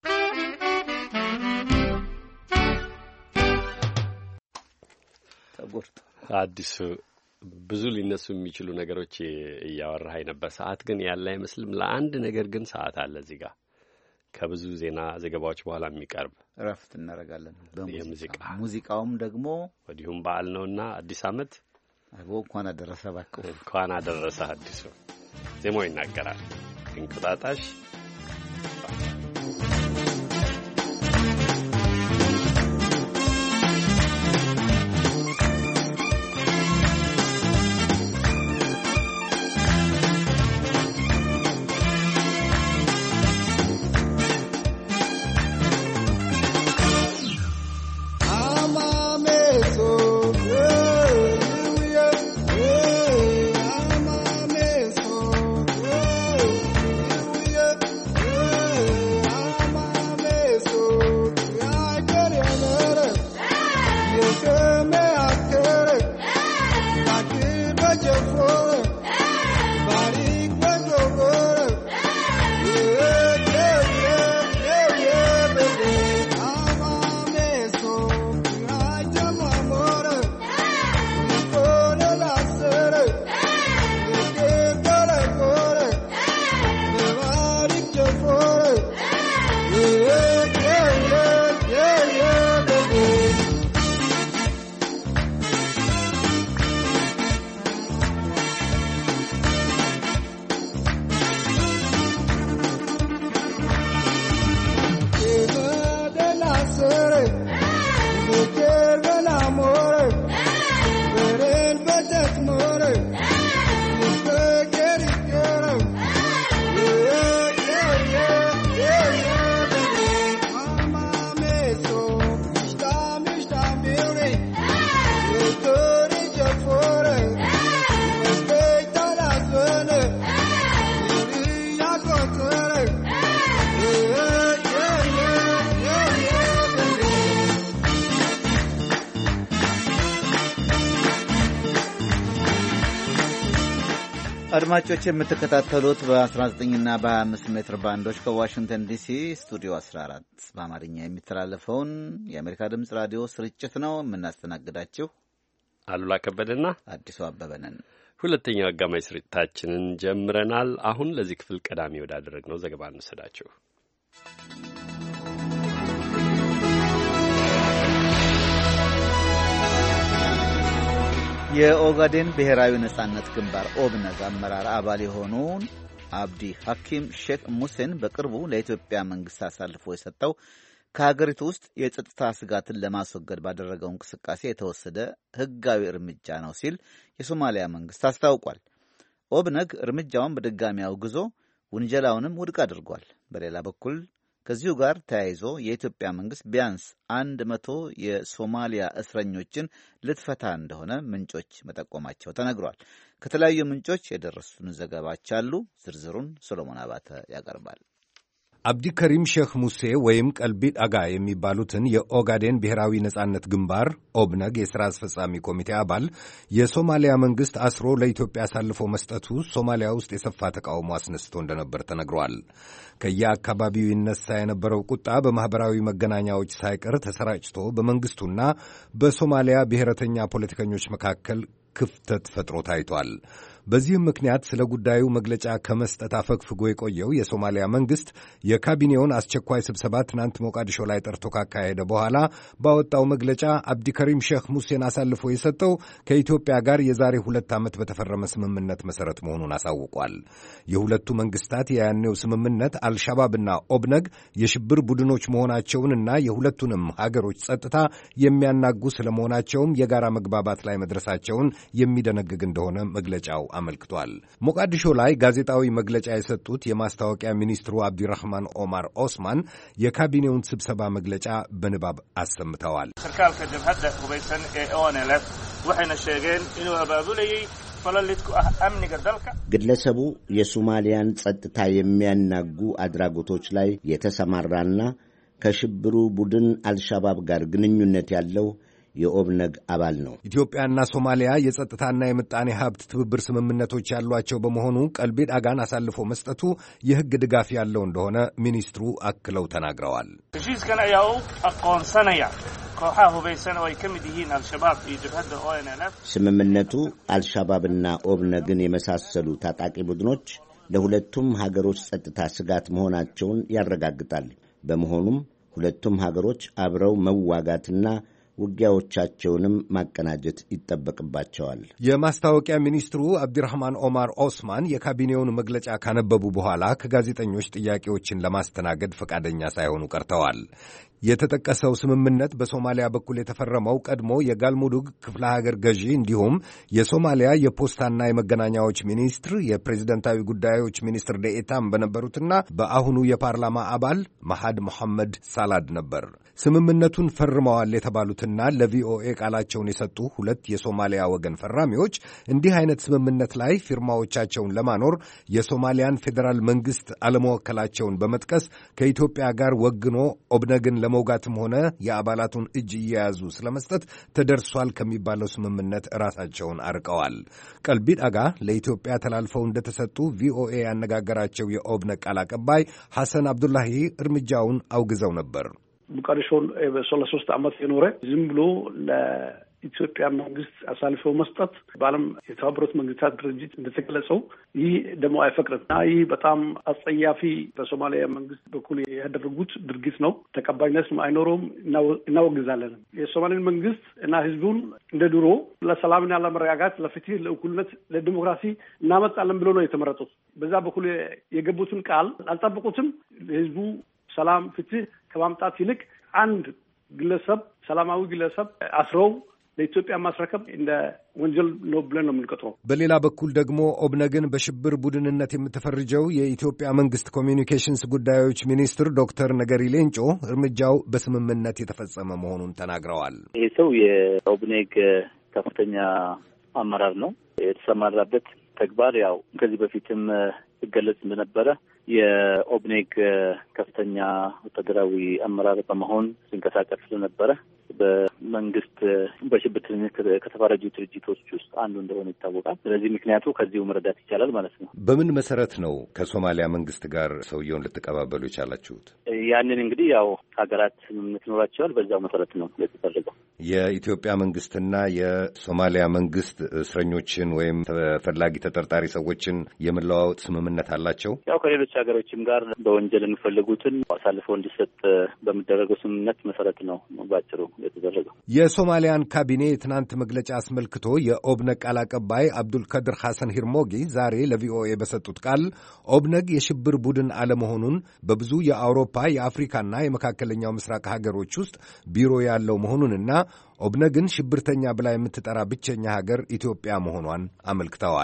A: አዲሱ ብዙ ሊነሱ የሚችሉ ነገሮች እያወራህ ነበር። ሰዓት ግን ያለ አይመስልም። ለአንድ ነገር ግን ሰዓት አለ እዚህ ጋር ከብዙ ዜና ዘገባዎች በኋላ የሚቀርብ
C: እረፍት እናደርጋለን።
A: ሙዚቃውም ደግሞ ወዲሁም በዓል ነውና አዲስ ዓመት
C: አቦ እንኳን አደረሰ ባክህ
A: እንኳን አደረሰ። አዲሱ ዜማው ይናገራል። እንቁጣጣሽ
C: አድማጮች የምትከታተሉት በ19ና በ25 ሜትር ባንዶች ከዋሽንግተን ዲሲ ስቱዲዮ 14 በአማርኛ የሚተላለፈውን የአሜሪካ ድምፅ ራዲዮ ስርጭት ነው። የምናስተናግዳችሁ
A: አሉላ ከበደና
C: አዲሱ አበበ ነን።
A: ሁለተኛው አጋማሽ ስርጭታችንን ጀምረናል። አሁን ለዚህ ክፍል ቀዳሚ ወዳደረግነው ዘገባ እንወስዳችሁ።
C: የኦጋዴን ብሔራዊ ነጻነት ግንባር ኦብነግ አመራር አባል የሆኑ አብዲ ሐኪም ሼክ ሙሴን በቅርቡ ለኢትዮጵያ መንግሥት አሳልፎ የሰጠው ከሀገሪቱ ውስጥ የጸጥታ ስጋትን ለማስወገድ ባደረገው እንቅስቃሴ የተወሰደ ሕጋዊ እርምጃ ነው ሲል የሶማሊያ መንግሥት አስታውቋል። ኦብነግ እርምጃውን በድጋሚ አውግዞ ውንጀላውንም ውድቅ አድርጓል። በሌላ በኩል ከዚሁ ጋር ተያይዞ የኢትዮጵያ መንግስት ቢያንስ 100 የሶማሊያ እስረኞችን ልትፈታ እንደሆነ ምንጮች መጠቆማቸው ተነግሯል። ከተለያዩ ምንጮች የደረሱን ዘገባዎች አሉ። ዝርዝሩን ሰሎሞን አባተ ያቀርባል።
N: አብዲከሪም ሼክ ሙሴ ወይም ቀልቢ ዳጋ የሚባሉትን የኦጋዴን ብሔራዊ ነጻነት ግንባር ኦብነግ የሥራ አስፈጻሚ ኮሚቴ አባል የሶማሊያ መንግሥት አስሮ ለኢትዮጵያ አሳልፎ መስጠቱ ሶማሊያ ውስጥ የሰፋ ተቃውሞ አስነስቶ እንደነበር ተነግሯል። ከየአካባቢው ይነሳ የነበረው ቁጣ በማኅበራዊ መገናኛዎች ሳይቀር ተሰራጭቶ በመንግሥቱና በሶማሊያ ብሔረተኛ ፖለቲከኞች መካከል ክፍተት ፈጥሮ ታይቷል። በዚህም ምክንያት ስለ ጉዳዩ መግለጫ ከመስጠት አፈግፍጎ የቆየው የሶማሊያ መንግሥት የካቢኔውን አስቸኳይ ስብሰባ ትናንት ሞቃዲሾ ላይ ጠርቶ ካካሄደ በኋላ ባወጣው መግለጫ አብዲከሪም ሼክ ሙሴን አሳልፎ የሰጠው ከኢትዮጵያ ጋር የዛሬ 2 ዓመት በተፈረመ ስምምነት መሠረት መሆኑን አሳውቋል። የሁለቱ መንግሥታት የያኔው ስምምነት አልሻባብና ኦብነግ የሽብር ቡድኖች መሆናቸውንና የሁለቱንም ሀገሮች ጸጥታ የሚያናጉ ስለመሆናቸውም የጋራ መግባባት ላይ መድረሳቸውን የሚደነግግ እንደሆነ መግለጫው አመልክቷል። ሞቃዲሾ ላይ ጋዜጣዊ መግለጫ የሰጡት የማስታወቂያ ሚኒስትሩ አብዲራህማን ኦማር ኦስማን የካቢኔውን ስብሰባ መግለጫ በንባብ አሰምተዋል።
F: ግለሰቡ የሶማሊያን ጸጥታ የሚያናጉ አድራጎቶች ላይ የተሰማራና ከሽብሩ ቡድን አልሻባብ ጋር ግንኙነት ያለው የኦብነግ አባል ነው።
N: ኢትዮጵያና ሶማሊያ የጸጥታና የምጣኔ ሀብት ትብብር ስምምነቶች ያሏቸው በመሆኑ ቀልቢ ዳጋን አሳልፎ መስጠቱ የሕግ ድጋፍ ያለው እንደሆነ ሚኒስትሩ አክለው ተናግረዋል።
F: ስምምነቱ አልሻባብና ኦብነግን የመሳሰሉ ታጣቂ ቡድኖች ለሁለቱም ሀገሮች ጸጥታ ስጋት መሆናቸውን ያረጋግጣል። በመሆኑም ሁለቱም ሀገሮች አብረው መዋጋትና ውጊያዎቻቸውንም ማቀናጀት ይጠበቅባቸዋል።
N: የማስታወቂያ ሚኒስትሩ አብዲራህማን ኦማር ኦስማን የካቢኔውን መግለጫ ካነበቡ በኋላ ከጋዜጠኞች ጥያቄዎችን ለማስተናገድ ፈቃደኛ ሳይሆኑ ቀርተዋል። የተጠቀሰው ስምምነት በሶማሊያ በኩል የተፈረመው ቀድሞ የጋልሙዱግ ክፍለ ሀገር ገዢ እንዲሁም የሶማሊያ የፖስታና የመገናኛዎች ሚኒስትር የፕሬዝደንታዊ ጉዳዮች ሚኒስትር ደኤታም በነበሩትና በአሁኑ የፓርላማ አባል መሐድ መሐመድ ሳላድ ነበር። ስምምነቱን ፈርመዋል የተባሉትና ለቪኦኤ ቃላቸውን የሰጡ 2 የሶማሊያ ወገን ፈራሚዎች እንዲህ አይነት ስምምነት ላይ ፊርማዎቻቸውን ለማኖር የሶማሊያን ፌዴራል መንግስት አለመወከላቸውን በመጥቀስ ከኢትዮጵያ ጋር ወግኖ ኦብነግን ለመውጋትም ሆነ የአባላቱን እጅ እየያዙ ስለመስጠት ተደርሷል ከሚባለው ስምምነት ራሳቸውን አርቀዋል። ቀልቢ ዳጋ ለኢትዮጵያ ተላልፈው እንደተሰጡ ቪኦኤ ያነጋገራቸው የኦብነግ ቃል አቀባይ ሐሰን አብዱላሂ እርምጃውን አውግዘው ነበር።
O: ሞቃዲሾን ለ3 ዓመት የኖረ ዝም ብሎ ለኢትዮጵያ መንግስት አሳልፈው መስጠት በዓለም የተባበሩት መንግስታት ድርጅት እንደተገለጸው ይህ ደግሞ አይፈቅድም እና ይህ በጣም አጸያፊ በሶማሊያ መንግስት በኩል ያደረጉት ድርጊት ነው። ተቀባይነት አይኖረውም፣ እናወግዛለን። የሶማሊያን መንግስት እና ህዝቡን እንደ ድሮ ለሰላምና ለመረጋጋት፣ ለፍትህ፣ ለእኩልነት፣ ለዲሞክራሲ እናመጣለን ብሎ ነው የተመረጡት። በዛ በኩል የገቡትን ቃል አልጠበቁትም። ህዝቡ ሰላም፣ ፍትህ ከማምጣት ይልቅ አንድ ግለሰብ ሰላማዊ ግለሰብ አስረው ለኢትዮጵያ ማስረከብ እንደ ወንጀል ነው ብለን ነው የምንቆጥረው።
N: በሌላ በኩል ደግሞ ኦብነግን በሽብር ቡድንነት የምትፈርጀው የኢትዮጵያ መንግስት ኮሚኒኬሽንስ ጉዳዮች ሚኒስትር ዶክተር ነገሪ ሌንጮ እርምጃው በስምምነት የተፈጸመ መሆኑን ተናግረዋል።
P: ይህ ሰው የኦብኔግ ከፍተኛ አመራር ነው። የተሰማራበት ተግባር ያው ከዚህ በፊትም ሲገለጽ እንደነበረ የኦብኔግ ከፍተኛ ወታደራዊ አመራር በመሆን ሲንቀሳቀስ ስለነበረ በመንግስት በሽብርተኝነት ከተፈረጁ ድርጅቶች ውስጥ አንዱ እንደሆነ ይታወቃል። ስለዚህ ምክንያቱ ከዚሁ መረዳት ይቻላል ማለት ነው።
N: በምን መሰረት ነው ከሶማሊያ መንግስት ጋር ሰውየውን ልትቀባበሉ የቻላችሁት?
P: ያንን እንግዲህ ያው ሀገራት ስምምነት ይኖራቸዋል። በዛው መሰረት ነው የተደረገው።
N: የኢትዮጵያ መንግስትና የሶማሊያ መንግስት እስረኞችን ወይም ተፈላጊ ተጠርጣሪ ሰዎችን የመለዋወጥ ስምምነት አላቸው?
P: ያው ከሌሎች ሀገሮችም ጋር በወንጀል የሚፈልጉትን አሳልፈው እንዲሰጥ በሚደረገው ስምምነት መሰረት ነው ባጭሩ የተደረገው።
N: የሶማሊያን ካቢኔ የትናንት መግለጫ አስመልክቶ የኦብነግ ቃል አቀባይ አብዱልከድር ሐሰን ሂርሞጊ ዛሬ ለቪኦኤ በሰጡት ቃል ኦብነግ የሽብር ቡድን አለመሆኑን በብዙ የአውሮፓ የአፍሪካና የመካከለኛው ምስራቅ ሀገሮች ውስጥ ቢሮ ያለው መሆኑንና ኦብነግን ሽብርተኛ ብላ የምትጠራ ብቸኛ ሀገር ኢትዮጵያ መሆኗን አመልክተዋል።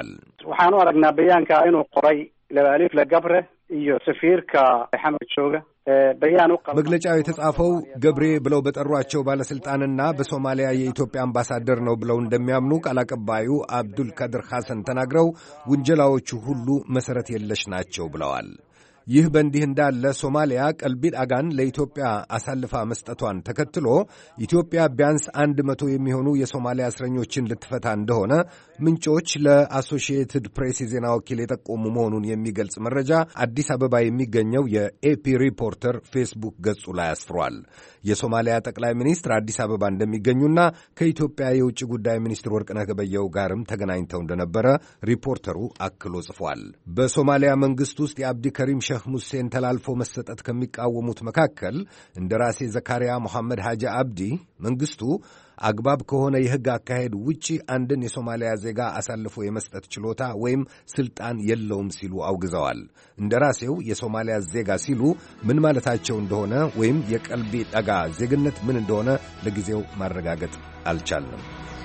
Q: waxaan u aragnaa bayaanka inuu qoray ለባሊፍ ለገብረ iyo safiirka Maxamed Jooga
N: መግለጫው የተጻፈው ገብሬ ብለው በጠሯቸው ባለስልጣንና በሶማሊያ የኢትዮጵያ አምባሳደር ነው ብለው እንደሚያምኑ ቃል አቀባዩ አብዱል ካድር ሐሰን ተናግረው ውንጀላዎቹ ሁሉ መሰረት የለሽ ናቸው ብለዋል። ይህ በእንዲህ እንዳለ ሶማሊያ ቀልቢድ አጋን ለኢትዮጵያ አሳልፋ መስጠቷን ተከትሎ ኢትዮጵያ ቢያንስ 100 የሚሆኑ የሶማሊያ እስረኞችን ልትፈታ እንደሆነ ምንጮች ለአሶሺየትድ ፕሬስ የዜና ወኪል የጠቆሙ መሆኑን የሚገልጽ መረጃ አዲስ አበባ የሚገኘው የኤፒ ሪፖርተር ፌስቡክ ገጹ ላይ አስፍሯል። የሶማሊያ ጠቅላይ ሚኒስትር አዲስ አበባ እንደሚገኙና ከኢትዮጵያ የውጭ ጉዳይ ሚኒስትር ወርቅነህ ገበየሁ ጋርም ተገናኝተው እንደነበረ ሪፖርተሩ አክሎ ጽፏል። በሶማሊያ መንግስት ውስጥ የአብዲ ከሪም ሼክ ሙሴን ተላልፎ መሰጠት ከሚቃወሙት መካከል እንደራሴ ዘካሪያ መሐመድ ሐጂ አብዲ መንግስቱ አግባብ ከሆነ የሕግ አካሄድ ውጪ አንድን የሶማሊያ ዜጋ አሳልፎ የመስጠት ችሎታ ወይም ስልጣን የለውም ሲሉ አውግዘዋል። እንደራሴው የሶማሊያ ዜጋ ሲሉ ምን ማለታቸው እንደሆነ ወይም የቀልቢ ጠጋ ዜግነት ምን እንደሆነ ለጊዜው ማረጋገጥ አልቻልንም።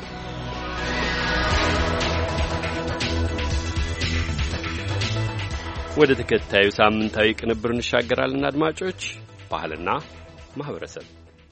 A: ወደ ተከታዩ ሳምንታዊ ቅንብር እንሻገራለን። አድማጮች፣ ባህልና ማህበረሰብ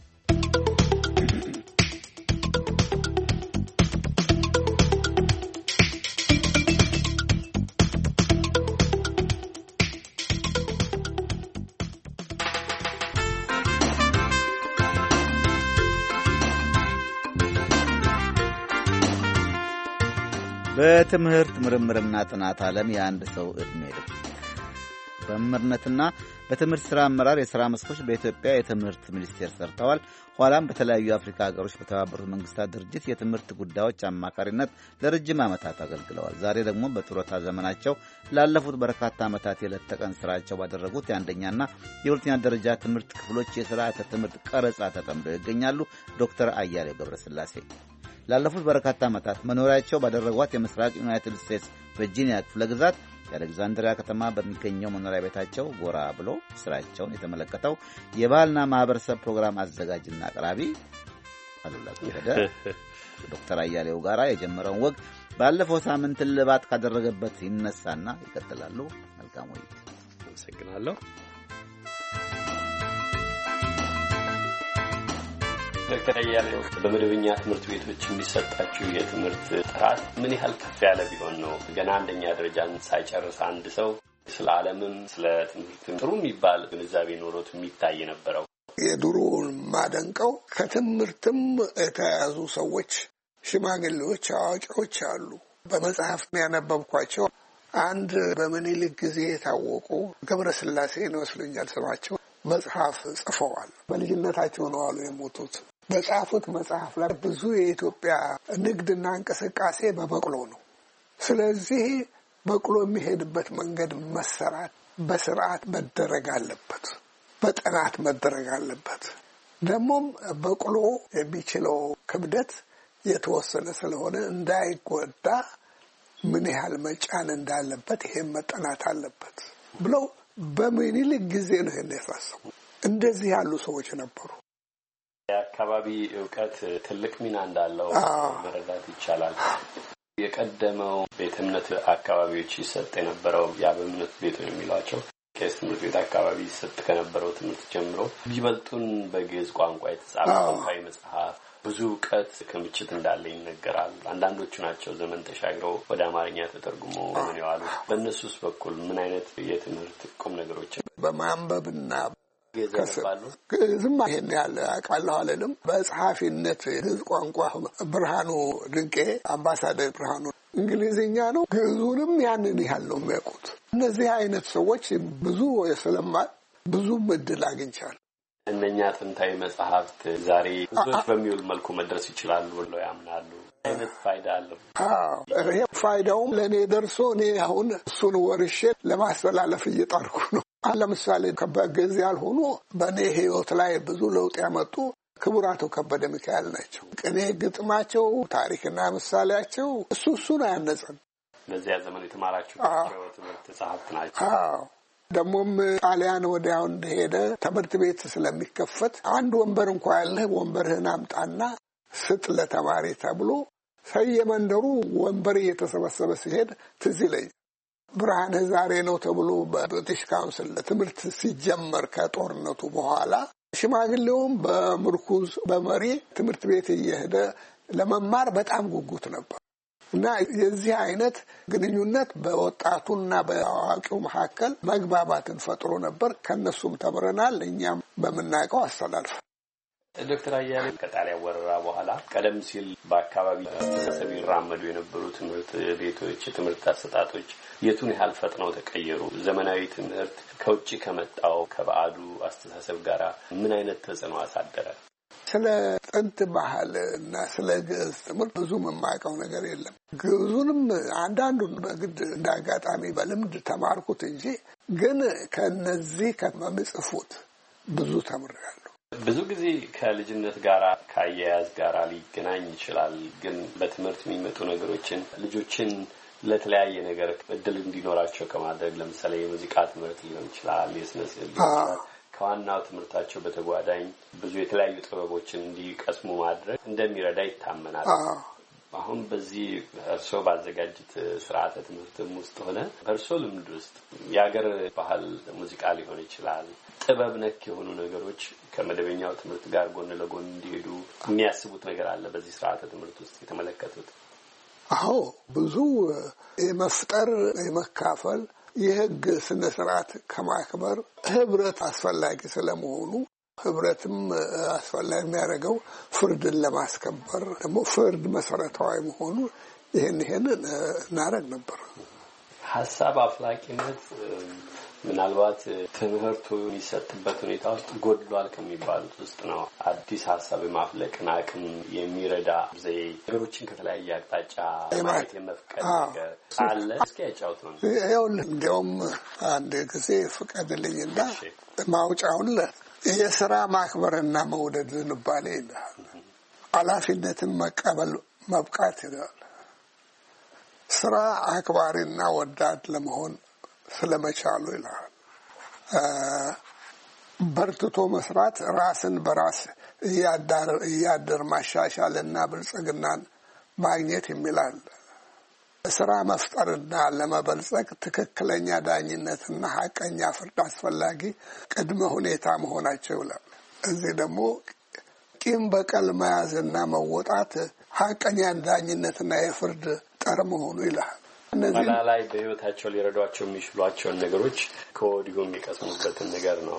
C: በትምህርት ምርምርና ጥናት ዓለም የአንድ ሰው ዕድሜ ልክ በመምህርነትና በትምህርት ሥራ አመራር የሥራ መስኮች በኢትዮጵያ የትምህርት ሚኒስቴር ሰርተዋል። ኋላም በተለያዩ የአፍሪካ ሀገሮች በተባበሩት መንግስታት ድርጅት የትምህርት ጉዳዮች አማካሪነት ለረጅም ዓመታት አገልግለዋል። ዛሬ ደግሞ በጡረታ ዘመናቸው ላለፉት በርካታ ዓመታት የዕለት ተቀን ሥራቸው ባደረጉት የአንደኛና የሁለተኛ ደረጃ ትምህርት ክፍሎች የሥርዓተ ትምህርት ቀረጻ ተጠምደው ይገኛሉ። ዶክተር አያሌው ገብረስላሴ ላለፉት በርካታ ዓመታት መኖሪያቸው ባደረጓት የምስራቅ ዩናይትድ ስቴትስ ቨርጂኒያ ክፍለ ግዛት የአሌክዛንድሪያ ከተማ በሚገኘው መኖሪያ ቤታቸው ጎራ ብሎ ስራቸውን የተመለከተው የባህልና ማህበረሰብ ፕሮግራም አዘጋጅና አቅራቢ አሉላ ከበደ ዶክተር አያሌው ጋራ የጀመረውን ወግ ባለፈው ሳምንት ልባት ካደረገበት ይነሳና ይቀጥላሉ። መልካም ውይይት።
A: አመሰግናለሁ። ዶክተር አያሌው በመደበኛ ትምህርት ቤቶች የሚሰጣችሁ የትምህርት ጥራት ምን ያህል ከፍ ያለ ቢሆን ነው ገና አንደኛ ደረጃን ሳይጨርስ አንድ ሰው ስለ ዓለምም ስለ ትምህርትም ጥሩ የሚባል ግንዛቤ ኖሮት የሚታይ ነበረው?
G: የድሮውን ማደንቀው ከትምህርትም የተያዙ ሰዎች፣ ሽማግሌዎች፣ አዋቂዎች አሉ። በመጽሐፍ ያነበብኳቸው አንድ በምኒልክ ጊዜ የታወቁ ገብረስላሴ ይመስለኛል ስማቸው መጽሐፍ ጽፈዋል። በልጅነታቸው ነው አሉ የሞቱት። በጻፉት መጽሐፍ ላይ ብዙ የኢትዮጵያ ንግድና እንቅስቃሴ በበቅሎ ነው። ስለዚህ በቅሎ የሚሄድበት መንገድ መሰራት በስርዓት መደረግ አለበት፣ በጥናት መደረግ አለበት። ደግሞም በቅሎ የሚችለው ክብደት የተወሰነ ስለሆነ እንዳይጎዳ ምን ያህል መጫን እንዳለበት ይሄን መጠናት አለበት ብለው በምኒልክ ጊዜ ነው ያሳሰቡ። እንደዚህ ያሉ ሰዎች ነበሩ።
A: የአካባቢ ዕውቀት ትልቅ ሚና እንዳለው መረዳት ይቻላል። የቀደመው ቤተ እምነት አካባቢዎች ይሰጥ የነበረው የአበምኔት ቤት የሚሏቸው ቄስ ትምህርት ቤት አካባቢ ይሰጥ ከነበረው ትምህርት ጀምሮ ይበልጡን በግዕዝ ቋንቋ የተጻፈ ቋንቋዊ መጽሐፍ ብዙ ዕውቀት ክምችት እንዳለ ይነገራል። አንዳንዶቹ ናቸው ዘመን ተሻግረው ወደ አማርኛ ተተርጉሞ ምን ያሉ። በእነሱስ በኩል ምን አይነት የትምህርት ቁም ነገሮች
G: በማንበብና ግዕዝም ይሄን ያለ አውቃለሁ አለንም። በጸሐፊነት ግዕዝ ቋንቋ ብርሃኑ ድንቄ አምባሳደር ብርሃኑ እንግሊዝኛ ነው። ግዕዙንም ያንን ያህል ነው የሚያውቁት። እነዚህ አይነት ሰዎች ብዙ የሰለማት ብዙ እድል አግኝቻለሁ።
A: እነኛ ጥንታዊ መጽሐፍት ዛሬ ብዙዎች በሚውል መልኩ መድረስ ይችላሉ ብለው ያምናሉ? አይነት ፋይዳ አለው?
G: ይሄ ፋይዳውም ለእኔ ደርሶ እኔ አሁን እሱን ወርሼ ለማስተላለፍ እየጣርኩ ነው። ለምሳሌ በግዕዝ ያልሆኑ በእኔ ሕይወት ላይ ብዙ ለውጥ ያመጡ ክቡር አቶ ከበደ ሚካኤል ናቸው። ቅኔ ግጥማቸው፣ ታሪክና ምሳሌያቸው እሱ ነው ያነጸን።
A: በዚያ ዘመን የተማራችኋቸው ትምህርት መጽሐፍት ናቸው።
G: ደግሞም ጣሊያን ወዲያው እንደሄደ ትምህርት ቤት ስለሚከፈት አንድ ወንበር እንኳን ያለህ ወንበርህን አምጣና ስጥ ለተማሪ ተብሎ ሰየመንደሩ ወንበር እየተሰበሰበ ሲሄድ ትዝ ይለኝ። ብርሃነ ዛሬ ነው ተብሎ በብሪቲሽ ካውንስል ትምህርት ሲጀመር ከጦርነቱ በኋላ ሽማግሌውም በምርኩዝ በመሪ ትምህርት ቤት እየሄደ ለመማር በጣም ጉጉት ነበር እና የዚህ አይነት ግንኙነት በወጣቱና በአዋቂው መካከል መግባባትን ፈጥሮ ነበር። ከነሱም ተምረናል፣ እኛም በመናቀው አስተላልፈ
A: ዶክተር አያሌው ከጣሊያን ወረራ በኋላ ቀደም ሲል በአካባቢ አስተሳሰብ ይራመዱ የነበሩ ትምህርት ቤቶች፣ የትምህርት አሰጣጦች የቱን ያህል ፈጥነው ተቀየሩ? ዘመናዊ ትምህርት ከውጭ ከመጣው ከባዕዱ አስተሳሰብ ጋር ምን አይነት ተጽዕኖ አሳደረ?
G: ስለ ጥንት ባህል እና ስለ ግዕዝ ትምህርት ብዙ የማውቀው ነገር የለም። ግዕዙንም አንዳንዱን በግድ እንዳጋጣሚ በልምድ ተማርኩት እንጂ ግን ከነዚህ ከመጽፉት ብዙ ተምሬያለሁ።
A: ብዙ ጊዜ ከልጅነት ጋር ከአያያዝ ጋር ሊገናኝ ይችላል። ግን በትምህርት የሚመጡ ነገሮችን ልጆችን ለተለያየ ነገር እድል እንዲኖራቸው ከማድረግ ለምሳሌ የሙዚቃ ትምህርት ሊሆን ይችላል፣ የስነ ስዕል ከዋናው ትምህርታቸው በተጓዳኝ ብዙ የተለያዩ ጥበቦችን እንዲቀስሙ ማድረግ እንደሚረዳ ይታመናል። አሁን በዚህ እርስዎ ባዘጋጅት ስርዓተ ትምህርትም ውስጥ ሆነ በእርስዎ ልምድ ውስጥ የሀገር ባህል ሙዚቃ ሊሆን ይችላል፣ ጥበብ ነክ የሆኑ ነገሮች ከመደበኛው ትምህርት ጋር ጎን ለጎን እንዲሄዱ የሚያስቡት ነገር አለ በዚህ ስርዓተ ትምህርት ውስጥ የተመለከቱት?
G: አዎ፣ ብዙ የመፍጠር የመካፈል የህግ ስነ ስርዓት ከማክበር ህብረት አስፈላጊ ስለመሆኑ ህብረትም አስፈላጊ የሚያደርገው ፍርድን ለማስከበር ደግሞ ፍርድ መሰረታዊ መሆኑ ይሄን እናደርግ ነበር።
A: ሀሳብ አፍላቂነት ምናልባት ትምህርቱ የሚሰጥበት ሁኔታ ውስጥ ጎድሏል ከሚባሉት ውስጥ ነው። አዲስ ሀሳብ የማፍለቅን አቅም የሚረዳ ዘዬ ነገሮችን ከተለያየ አቅጣጫ ማየት የመፍቀድ ነገር አለ። እስኪ ያጫውት ነው።
G: ይኸውልህ እንዲያውም አንድ ጊዜ ፍቀድልኝና ማውጫውን የስራ ማክበርና መውደድ ዝንባሌ ይላል። ኃላፊነትን መቀበል መብቃት ይላል። ስራ አክባሪና ወዳድ ለመሆን ስለመቻሉ ይላል። በርትቶ መስራት ራስን በራስ እያደር ማሻሻልና ብልጽግናን ማግኘት የሚላል። ስራ መፍጠርና ለመበልጸግ ትክክለኛ ዳኝነትና ሀቀኛ ፍርድ አስፈላጊ ቅድመ ሁኔታ መሆናቸው ይላል። እዚህ ደግሞ ቂም በቀል መያዝና መወጣት ሀቀኛ ዳኝነትና የፍርድ ጠር መሆኑ ይላል።
A: በላ ላይ በህይወታቸው ሊረዷቸው የሚችሏቸውን ነገሮች ከወዲሁ የሚቀስሙበትን ነገር ነው።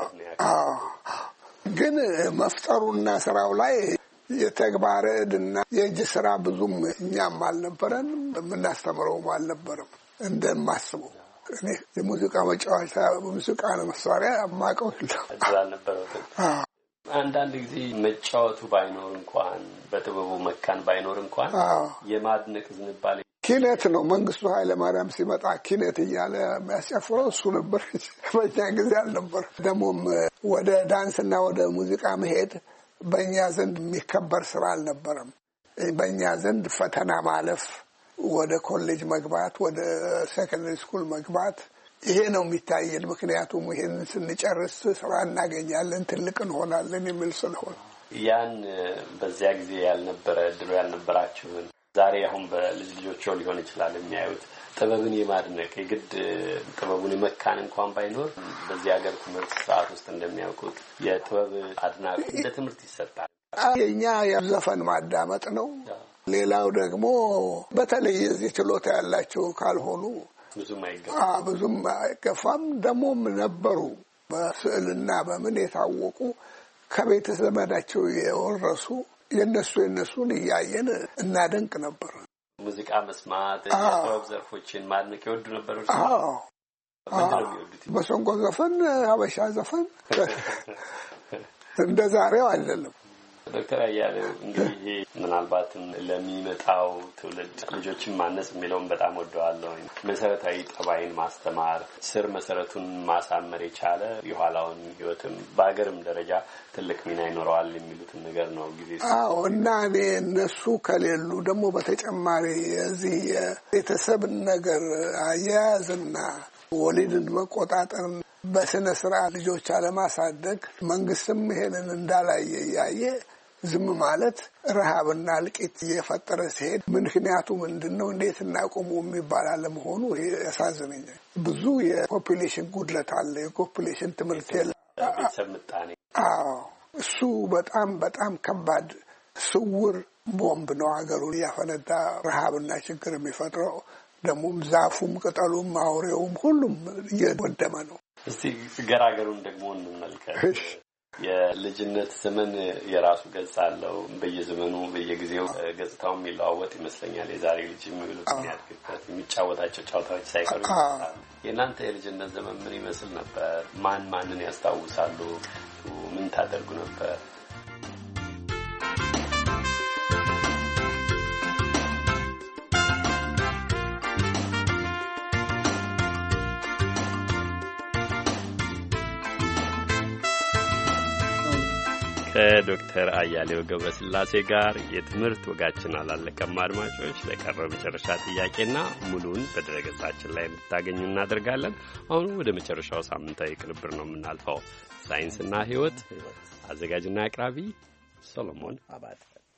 G: ግን መፍጠሩና ስራው ላይ የተግባር ዕድና የእጅ ስራ ብዙም እኛም አልነበረን፣ የምናስተምረውም አልነበረም። እንደማስበው እኔ የሙዚቃ መጫወቻ ሙዚቃ መሳሪያ የማውቀው የለም።
A: አንዳንድ ጊዜ መጫወቱ ባይኖር እንኳን በጥበቡ መካን ባይኖር እንኳን የማድነቅ ዝንባሌ
G: ኪነት ነው። መንግስቱ ኃይለ ማርያም ሲመጣ ኪነት እያለ የሚያስጨፍረው እሱ ነበር። በእኛ ጊዜ አልነበር። ደግሞም ወደ ዳንስና ወደ ሙዚቃ መሄድ በእኛ ዘንድ የሚከበር ስራ አልነበረም። በእኛ ዘንድ ፈተና ማለፍ፣ ወደ ኮሌጅ መግባት፣ ወደ ሴኮንደሪ ስኩል መግባት ይሄ ነው የሚታየን። ምክንያቱም ይሄንን ስንጨርስ ስራ እናገኛለን፣ ትልቅ እንሆናለን የሚል ስለሆነ
A: ያን በዚያ ጊዜ ያልነበረ ድሮ ያልነበራችሁን ዛሬ አሁን በልጅ ልጆቻቸው ሊሆን ይችላል የሚያዩት ጥበብን የማድነቅ የግድ ጥበቡን የመካን እንኳን ባይኖር በዚህ ሀገር ትምህርት ስርዓት ውስጥ እንደሚያውቁት የጥበብ አድናቆት እንደ ትምህርት ይሰጣል።
G: የኛ የዘፈን ማዳመጥ ነው። ሌላው ደግሞ በተለይ የዚህ ችሎታ ያላቸው ካልሆኑ ብዙም አይገፋም። ደግሞም ነበሩ በስዕልና በምን የታወቁ ከቤተሰባቸው የወረሱ የነሱን እያየን እናደንቅ ነበር።
A: ሙዚቃ መስማት፣ የጥበብ ዘርፎችን ማድነቅ ይወዱ ነበር።
G: በሰንቆ ዘፈን፣ ሀበሻ ዘፈን እንደ ዛሬው አይደለም።
A: ዶክተር አያሌው እንግዲህ ምናልባትም ለሚመጣው ትውልድ ልጆችን ማነጽ የሚለውን በጣም ወደዋለሁ። መሰረታዊ ጠባይን ማስተማር ስር መሰረቱን ማሳመር የቻለ የኋላውን ህይወትም በሀገርም ደረጃ ትልቅ ሚና ይኖረዋል የሚሉትን ነገር ነው ጊዜ
G: እና እኔ እነሱ ከሌሉ ደግሞ በተጨማሪ የዚህ የቤተሰብን ነገር አያያዝና ወሊድን መቆጣጠር በስነ ስርዓት ልጆች አለማሳደግ መንግስትም ይሄንን እንዳላየ ያየ ዝም ማለት ረሃብና እልቂት እየፈጠረ ሲሄድ ምክንያቱ ምንድነው? እንዴት እናቆሙ የሚባል አለመሆኑ ያሳዝነኛል። ብዙ የፖፑሌሽን ጉድለት አለ። የፖፑሌሽን ትምህርት የለም። እሱ በጣም ከባድ ስውር ቦምብ ነው ሀገሩን ያፈነዳ ረሃብና ችግር የሚፈጥረው። ደግሞም ዛፉም ቅጠሉም አውሬውም ሁሉም እየወደመ ነው።
A: እስቲ ገራገሩን ደግሞ እንመልከት። የልጅነት ዘመን የራሱ ገጽ አለው። በየዘመኑ በየጊዜው ገጽታው የሚለዋወጥ ይመስለኛል። የዛሬ ልጅ የሚሉት የሚያድግበት የሚጫወታቸው ጨዋታዎች ሳይቀሩ የእናንተ የልጅነት ዘመን ምን ይመስል ነበር? ማንን ያስታውሳሉ? ምን ታደርጉ ነበር? ከዶክተር አያሌው ገብረስላሴ ጋር የትምህርት ወጋችን አላለቀም። አድማጮች ለቀረው መጨረሻ ጥያቄና ሙሉን በድረገጻችን ላይ እንድታገኙ እናደርጋለን። አሁን ወደ መጨረሻው ሳምንታዊ ቅንብር ነው የምናልፈው። ሳይንስና ሕይወት አዘጋጅና አቅራቢ ሰሎሞን አባተ።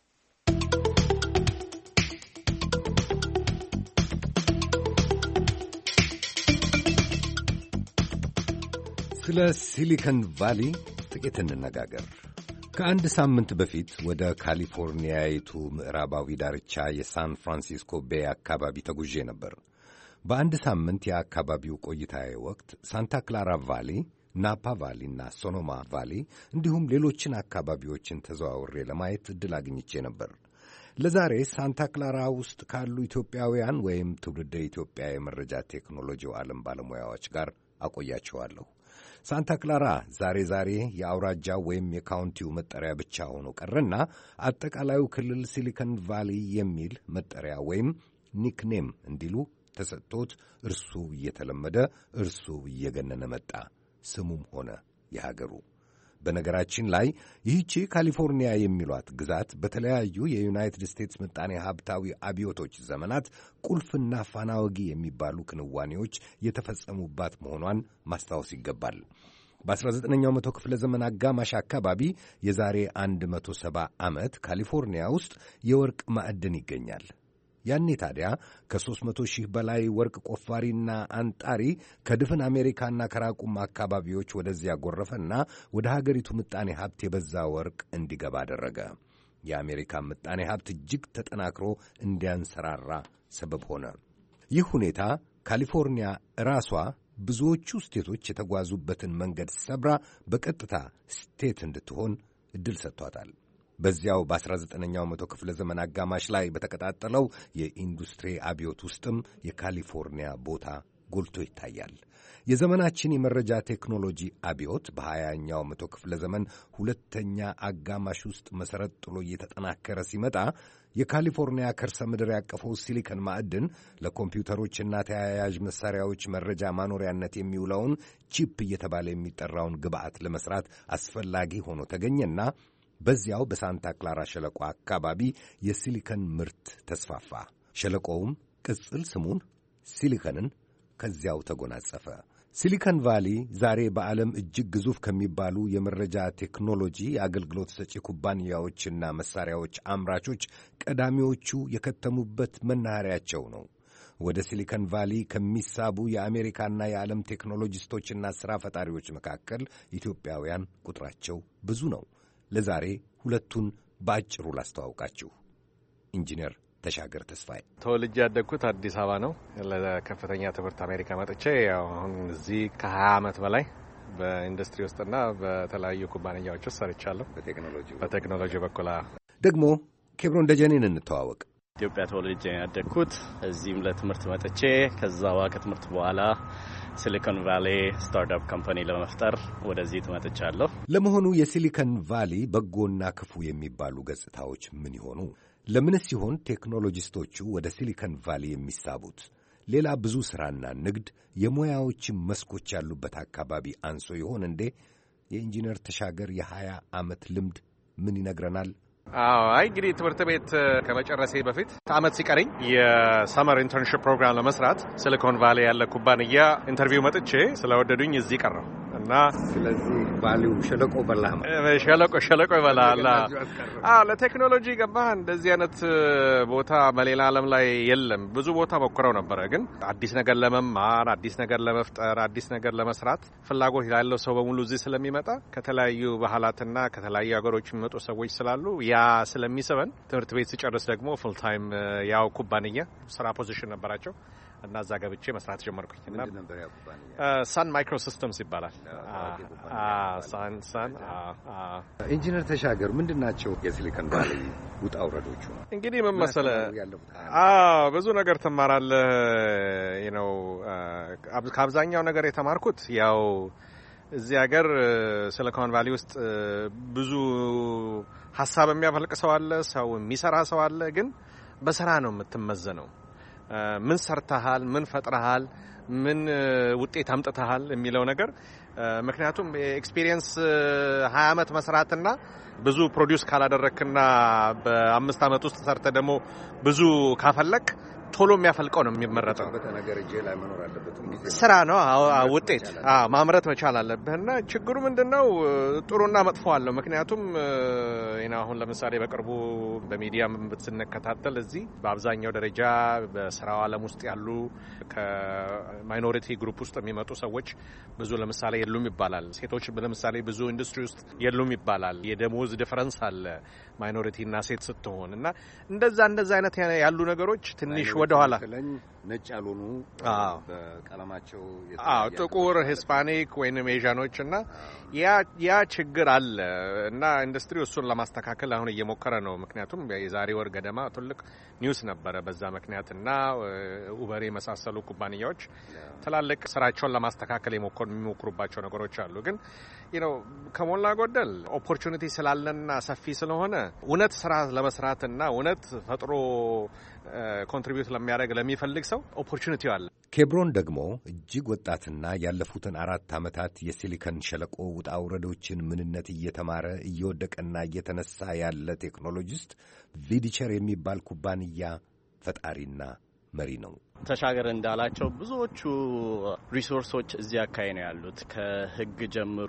N: ስለ ሲሊከን ቫሊ ጥቂት እንነጋገር። ከአንድ ሳምንት በፊት ወደ ካሊፎርኒያዊቱ ምዕራባዊ ዳርቻ የሳን ፍራንሲስኮ ቤይ አካባቢ ተጉዤ ነበር። በአንድ ሳምንት የአካባቢው ቆይታዬ ወቅት ሳንታ ክላራ ቫሊ፣ ናፓ ቫሊ እና ሶኖማ ቫሊ እንዲሁም ሌሎችን አካባቢዎችን ተዘዋውሬ ለማየት ዕድል አግኝቼ ነበር። ለዛሬ ሳንታ ክላራ ውስጥ ካሉ ኢትዮጵያውያን ወይም ትውልደ ኢትዮጵያ የመረጃ ቴክኖሎጂው ዓለም ባለሙያዎች ጋር አቆያቸዋለሁ። ሳንታ ክላራ ዛሬ የአውራጃው ወይም የካውንቲው መጠሪያ ብቻ ሆኖ ቀረና አጠቃላዩ ክልል ሲሊከን ቫሊ የሚል መጠሪያ ወይም ኒክኔም እንዲሉ ተሰጥቶት እርሱ እየተለመደ እርሱ እየገነነ መጣ። ስሙም ሆነ የሀገሩ። በነገራችን ላይ ይህቺ ካሊፎርኒያ የሚሏት ግዛት በተለያዩ የዩናይትድ ስቴትስ ምጣኔ ሀብታዊ አብዮቶች ዘመናት ቁልፍና ፋናወጊ የሚባሉ ክንዋኔዎች የተፈጸሙባት መሆኗን ማስታወስ ይገባል። በ19ኛው መቶ ክፍለ ዘመን አጋማሽ አካባቢ የዛሬ 170 ዓመት ካሊፎርኒያ ውስጥ የወርቅ ማዕድን ይገኛል። ያኔ ታዲያ ከ300,000 በላይ ወርቅ ቆፋሪና አንጣሪ ከድፍን አሜሪካና ከራቁም አካባቢዎች ወደዚያ ጎረፈና ወደ ሀገሪቱ ምጣኔ ሀብት የበዛ ወርቅ እንዲገባ አደረገ። የአሜሪካ ምጣኔ ሀብት እጅግ ተጠናክሮ እንዲያንሰራራ ሰበብ ሆነ። ይህ ሁኔታ ካሊፎርኒያ ራሷ ብዙዎቹ ስቴቶች የተጓዙበትን መንገድ ሰብራ በቀጥታ ስቴት እንድትሆን ዕድል ሰጥቷታል። በዚያው በ19ኛው መቶ ክፍለ ዘመን አጋማሽ ላይ በተቀጣጠለው የኢንዱስትሪ አብዮት ውስጥም የካሊፎርኒያ ቦታ ጎልቶ ይታያል። የዘመናችን የመረጃ ቴክኖሎጂ አብዮት በ20ኛው መቶ ክፍለ ዘመን ሁለተኛ አጋማሽ ውስጥ መሠረት ጥሎ እየተጠናከረ ሲመጣ የካሊፎርኒያ ከርሰ ምድር ያቀፈው ሲሊከን ማዕድን ለኮምፒውተሮችና ተያያዥ መሣሪያዎች መረጃ ማኖሪያነት የሚውለውን ቺፕ እየተባለ የሚጠራውን ግብዓት ለመሥራት አስፈላጊ ሆኖ ተገኘና በዚያው በሳንታ ክላራ ሸለቆ አካባቢ የሲሊከን ምርት ተስፋፋ። ሸለቆውም ቅጽል ስሙን ሲሊከንን ከዚያው ተጎናጸፈ። ሲሊከን ቫሊ ዛሬ በዓለም እጅግ ግዙፍ ከሚባሉ የመረጃ ቴክኖሎጂ አገልግሎት ሰጪ ኩባንያዎችና መሣሪያዎች አምራቾች ቀዳሚዎቹ የከተሙበት መናኸሪያቸው ነው። ወደ ሲሊከን ቫሊ ከሚሳቡ የአሜሪካና የዓለም ቴክኖሎጂስቶችና ሥራ ፈጣሪዎች መካከል ኢትዮጵያውያን ቁጥራቸው ብዙ ነው። ለዛሬ ሁለቱን በአጭሩ ላስተዋውቃችሁ። ኢንጂነር ተሻገር ተስፋዬ።
R: ተወልጄ ያደግኩት አዲስ አበባ ነው። ለከፍተኛ ትምህርት አሜሪካ መጥቼ አሁን እዚህ ከ20 ዓመት በላይ በኢንዱስትሪ ውስጥና በተለያዩ ኩባንያዎች ውስጥ ሰርቻለሁ። በቴክኖሎጂ በኩል
N: ደግሞ ኬብሮን ደጀኔን እንተዋወቅ።
S: ኢትዮጵያ ተወልጄ ያደግኩት እዚህም ለትምህርት መጥቼ ከዛ ከትምህርት በኋላ ሲሊኮን ቫሊ ስታርታፕ ካምፓኒ ለመፍጠር ወደዚህ ተመጥቻለሁ።
N: ለመሆኑ የሲሊከን ቫሊ በጎና ክፉ የሚባሉ ገጽታዎች ምን ይሆኑ? ለምንስ ሲሆን ቴክኖሎጂስቶቹ ወደ ሲሊከን ቫሊ የሚሳቡት? ሌላ ብዙ ሥራና ንግድ፣ የሙያዎችም መስኮች ያሉበት አካባቢ አንሶ ይሆን እንዴ? የኢንጂነር ተሻገር የ20 ዓመት ልምድ ምን ይነግረናል?
R: እንግዲህ ትምህርት ቤት ከመጨረሴ በፊት ዓመት ሲቀረኝ የሰመር ኢንተርንሺፕ ፕሮግራም ለመስራት ሲሊኮን ቫሊ ያለ ኩባንያ ኢንተርቪው መጥቼ ስለወደዱኝ እዚህ ቀረሁ እና
N: ስለዚህ ቫሊው ሸለቆ በላህ
R: ሸለቆ ይበላል። ለቴክኖሎጂ ገባህ። እንደዚህ አይነት ቦታ በሌላ ዓለም ላይ የለም። ብዙ ቦታ ሞክረው ነበረ፣ ግን አዲስ ነገር ለመማር፣ አዲስ ነገር ለመፍጠር፣ አዲስ ነገር ለመስራት ፍላጎት ያለው ሰው በሙሉ እዚህ ስለሚመጣ ከተለያዩ ባህላትና ከተለያዩ ሀገሮች የሚመጡ ሰዎች ስላሉ ያ ስለሚስበን ትምህርት ቤት ሲጨርስ ደግሞ ፉል ታይም ያው ኩባንያ ስራ ፖዚሽን ነበራቸው እና እዛ ገብቼ መስራት ጀመርኩኝ። እና ሳን ማይክሮ ሲስተምስ ይባላል። ሳን
N: ኢንጂነር ተሻገር ምንድናቸው የሲሊኮን ቫሊ ውጣ ውረዶቹ?
R: እንግዲህ ምን መሰለህ፣ ብዙ ነገር ትማራለህ። ነው ከአብዛኛው ነገር የተማርኩት ያው እዚህ ሀገር ሲሊኮን ቫሊ ውስጥ ብዙ ሀሳብ የሚያፈልቅ ሰው አለ፣ ሰው የሚሰራ ሰው አለ። ግን በስራ ነው የምትመዘነው። ምን ሰርተሃል፣ ምን ፈጥረሃል፣ ምን ውጤት አምጥተሃል የሚለው ነገር። ምክንያቱም ኤክስፒሪየንስ 20 ዓመት መስራትና ብዙ ፕሮዲውስ ካላደረክና በ5 ዓመት ውስጥ ሰርተ ደግሞ ብዙ ካፈለክ ቶሎ የሚያፈልቀው ነው የሚመረጠው። ስራ ነው ውጤት ማምረት መቻል አለብህና ችግሩ ምንድነው? ጥሩና መጥፎ አለው። ምክንያቱም አሁን ለምሳሌ በቅርቡ በሚዲያ ብትነከታተል እዚህ በአብዛኛው ደረጃ በስራው ዓለም ውስጥ ያሉ ከማይኖሪቲ ግሩፕ ውስጥ የሚመጡ ሰዎች ብዙ ለምሳሌ የሉም ይባላል። ሴቶች ለምሳሌ ብዙ ኢንዱስትሪ ውስጥ የሉም ይባላል። የደሞዝ ዲፈረንስ አለ ማይኖሪቲና ሴት ስትሆን እና እንደዛ አይነት ያሉ ነገሮች ትንሽ ወደ ኋላ
N: ነጭ ያልሆኑ በቀለማቸው
R: ጥቁር ሂስፓኒክ ወይንም ኤዥያኖች እና ያ ችግር አለ እና ኢንዱስትሪው እሱን ለማስተካከል አሁን እየሞከረ ነው። ምክንያቱም የዛሬ ወር ገደማ ትልቅ ኒውስ ነበረ በዛ ምክንያትና ኡበር የመሳሰሉ ኩባንያዎች ትላልቅ ስራቸውን ለማስተካከል የሚሞክሩባቸው ነገሮች አሉ። ግን ከሞላ ጎደል ኦፖርቹኒቲ ስላለና ሰፊ ስለሆነ እውነት ስራ ለመስራትና እውነት ፈጥሮ ኮንትሪቢዩት ለሚያደርግ ለሚፈልግ ሰው ኦፖርቹኒቲ አለ።
N: ኬብሮን ደግሞ እጅግ ወጣትና ያለፉትን 4 ዓመታት የሲሊኮን ሸለቆ ውጣ ውረዶችን ምንነት እየተማረ እየወደቀና እየተነሳ ያለ ቴክኖሎጂስት ቪዲቸር የሚባል ኩባንያ ፈጣሪና መሪ ነው።
S: ተሻገር እንዳላቸው ብዙዎቹ ሪሶርሶች እዚህ አካባቢ ነው ያሉት። ከህግ ጀምሮ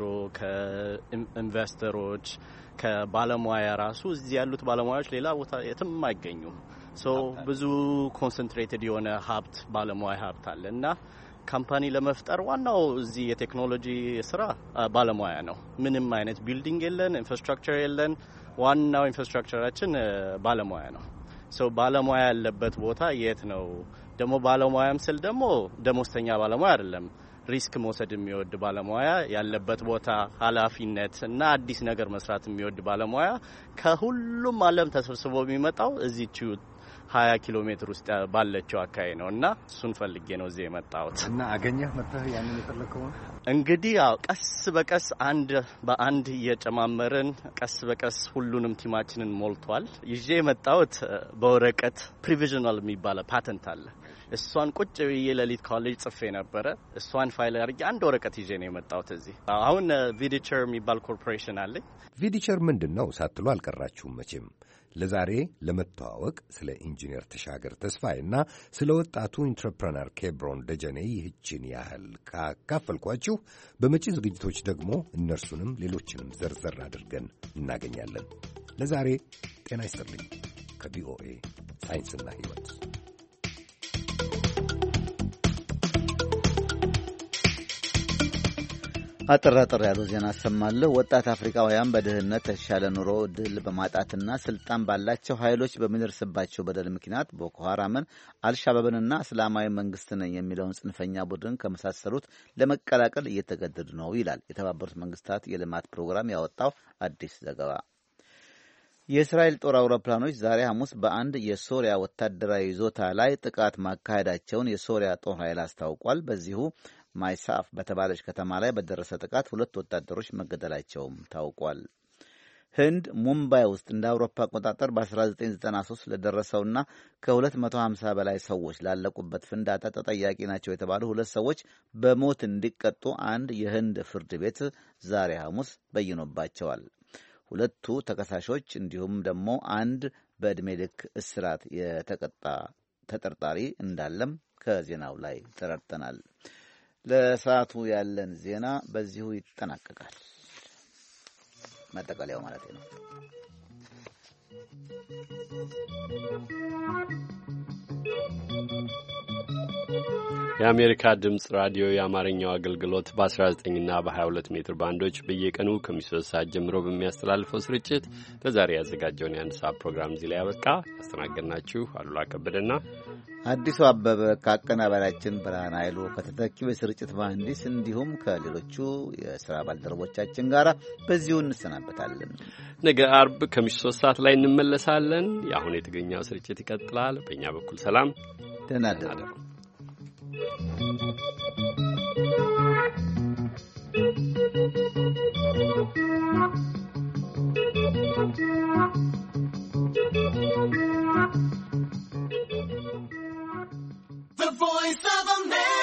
S: ከኢንቨስተሮች፣ ከባለሙያ ራሱ እዚህ ያሉት ባለሙያዎች ሌላ ቦታ የትም አይገኙም። ብዙ ኮንሰንትሬትድ የሆነ ሀብት ባለሙያ ሀብት አለ እና ካምፓኒ ለመፍጠር ዋናው እዚህ የቴክኖሎጂ ስራ ባለሙያ ነው። ምንም አይነት ቢልዲንግ የለን፣ ኢንፍራስትራክቸር የለን። ዋናው ኢንፍራስትራክቸራችን ባለሙያ ነው። ባለሙያ ያለበት ቦታ የት ነው? ደግሞ ባለሙያም ስል ደግሞ ደሞዝተኛ ባለሙያ አይደለም። ሪስክ መውሰድ የሚወድ ባለሙያ ያለበት ቦታ፣ ኃላፊነት እና አዲስ ነገር መስራት የሚወድ ባለሙያ ከሁሉም ዓለም ተሰብስቦ የሚመጣው እዚህች 20 ኪሎ ሜትር ውስጥ ባለችው አካባቢ ነው እና እሱን ፈልጌ ነው እዚህ የመጣሁት።
N: እና አገኘህ መጥተህ ያንን የፈለከው?
S: እንግዲህ ቀስ በቀስ አንድ በአንድ እየጨማመርን ቀስ በቀስ ሁሉንም ቲማችንን ሞልቷል። ይዤ የመጣሁት በወረቀት ፕሪቪዥናል የሚባል ፓተንት አለ። እሷን ቁጭ ብዬ ለሊት ኮሌጅ ጽፌ ነበረ። እሷን ፋይል አድርጌ አንድ ወረቀት ይዤ ነው የመጣሁት እዚህ። አሁን ቪዲቸር የሚባል ኮርፖሬሽን አለኝ።
N: ቪዲቸር ምንድን ነው ሳትሉ አልቀራችሁም መቼም። ለዛሬ ለመተዋወቅ ስለ ኢንጂነር ተሻገር ተስፋዬና ስለ ወጣቱ ኢንትረፕረነር ኬብሮን ደጀኔ ይህችን ያህል ካካፈልኳችሁ በመጪ ዝግጅቶች ደግሞ እነርሱንም ሌሎችንም ዘርዘር አድርገን እናገኛለን። ለዛሬ ጤና ይስጥልኝ። ከቪኦኤ ሳይንስና ሕይወት
C: አጠር ያሉ ዜና አሰማለሁ። ወጣት አፍሪካውያን በድህነት የተሻለ ኑሮ ዕድል በማጣትና ስልጣን ባላቸው ኃይሎች በሚደርስባቸው በደል ምክንያት ቦኮ ሐራምን፣ አልሻባብንና እስላማዊ መንግስት ነኝ የሚለውን ጽንፈኛ ቡድን ከመሳሰሉት ለመቀላቀል እየተገደዱ ነው ይላል የተባበሩት መንግስታት የልማት ፕሮግራም ያወጣው አዲስ ዘገባ። የእስራኤል ጦር አውሮፕላኖች ዛሬ ሐሙስ በአንድ የሶሪያ ወታደራዊ ይዞታ ላይ ጥቃት ማካሄዳቸውን የሶሪያ ጦር ኃይል አስታውቋል። በዚሁ ማይሳፍ በተባለች ከተማ ላይ በደረሰ ጥቃት 2 ወታደሮች መገደላቸውም ታውቋል። ህንድ ሙምባይ ውስጥ እንደ አውሮፓ አቆጣጠር በ1993 ለደረሰውና ከ250 በላይ ሰዎች ላለቁበት ፍንዳታ ተጠያቂ ናቸው የተባሉ 2 ሰዎች በሞት እንዲቀጡ አንድ የህንድ ፍርድ ቤት ዛሬ ሐሙስ በይኖባቸዋል። 2 ተከሳሾች እንዲሁም ደግሞ አንድ በዕድሜ ልክ እስራት የተቀጣ ተጠርጣሪ እንዳለም ከዜናው ላይ ተረድተናል። ለሰዓቱ ያለን ዜና በዚሁ ይጠናቀቃል። ማጠቃለያው ማለት ነው።
A: የአሜሪካ ድምፅ ራዲዮ የአማርኛው አገልግሎት በ19 እና በ22 ሜትር ባንዶች በየቀኑ ከ3 ሰዓት ጀምሮ በሚያስተላልፈው ስርጭት ለዛሬ ያዘጋጀውን የአንድ ሰዓት ፕሮግራም እዚህ ላይ ያበቃ። ያስተናገድናችሁ አሉላ ከበደና
C: አዲሱ አበበ ከአቀናባሪያችን ብርሃን ኃይሉ ከተተኪው የስርጭት መሐንዲስ እንዲሁም ከሌሎቹ የሥራ ባልደረቦቻችን ጋር በዚሁ እንሰናበታለን።
A: ነገ አርብ ከምሽቱ 3 ሰዓት ላይ እንመለሳለን። የአሁን የትግርኛው ስርጭት ይቀጥላል። በእኛ በኩል ሰላም፣
C: ደህና እደሩ።
T: The Voice of America.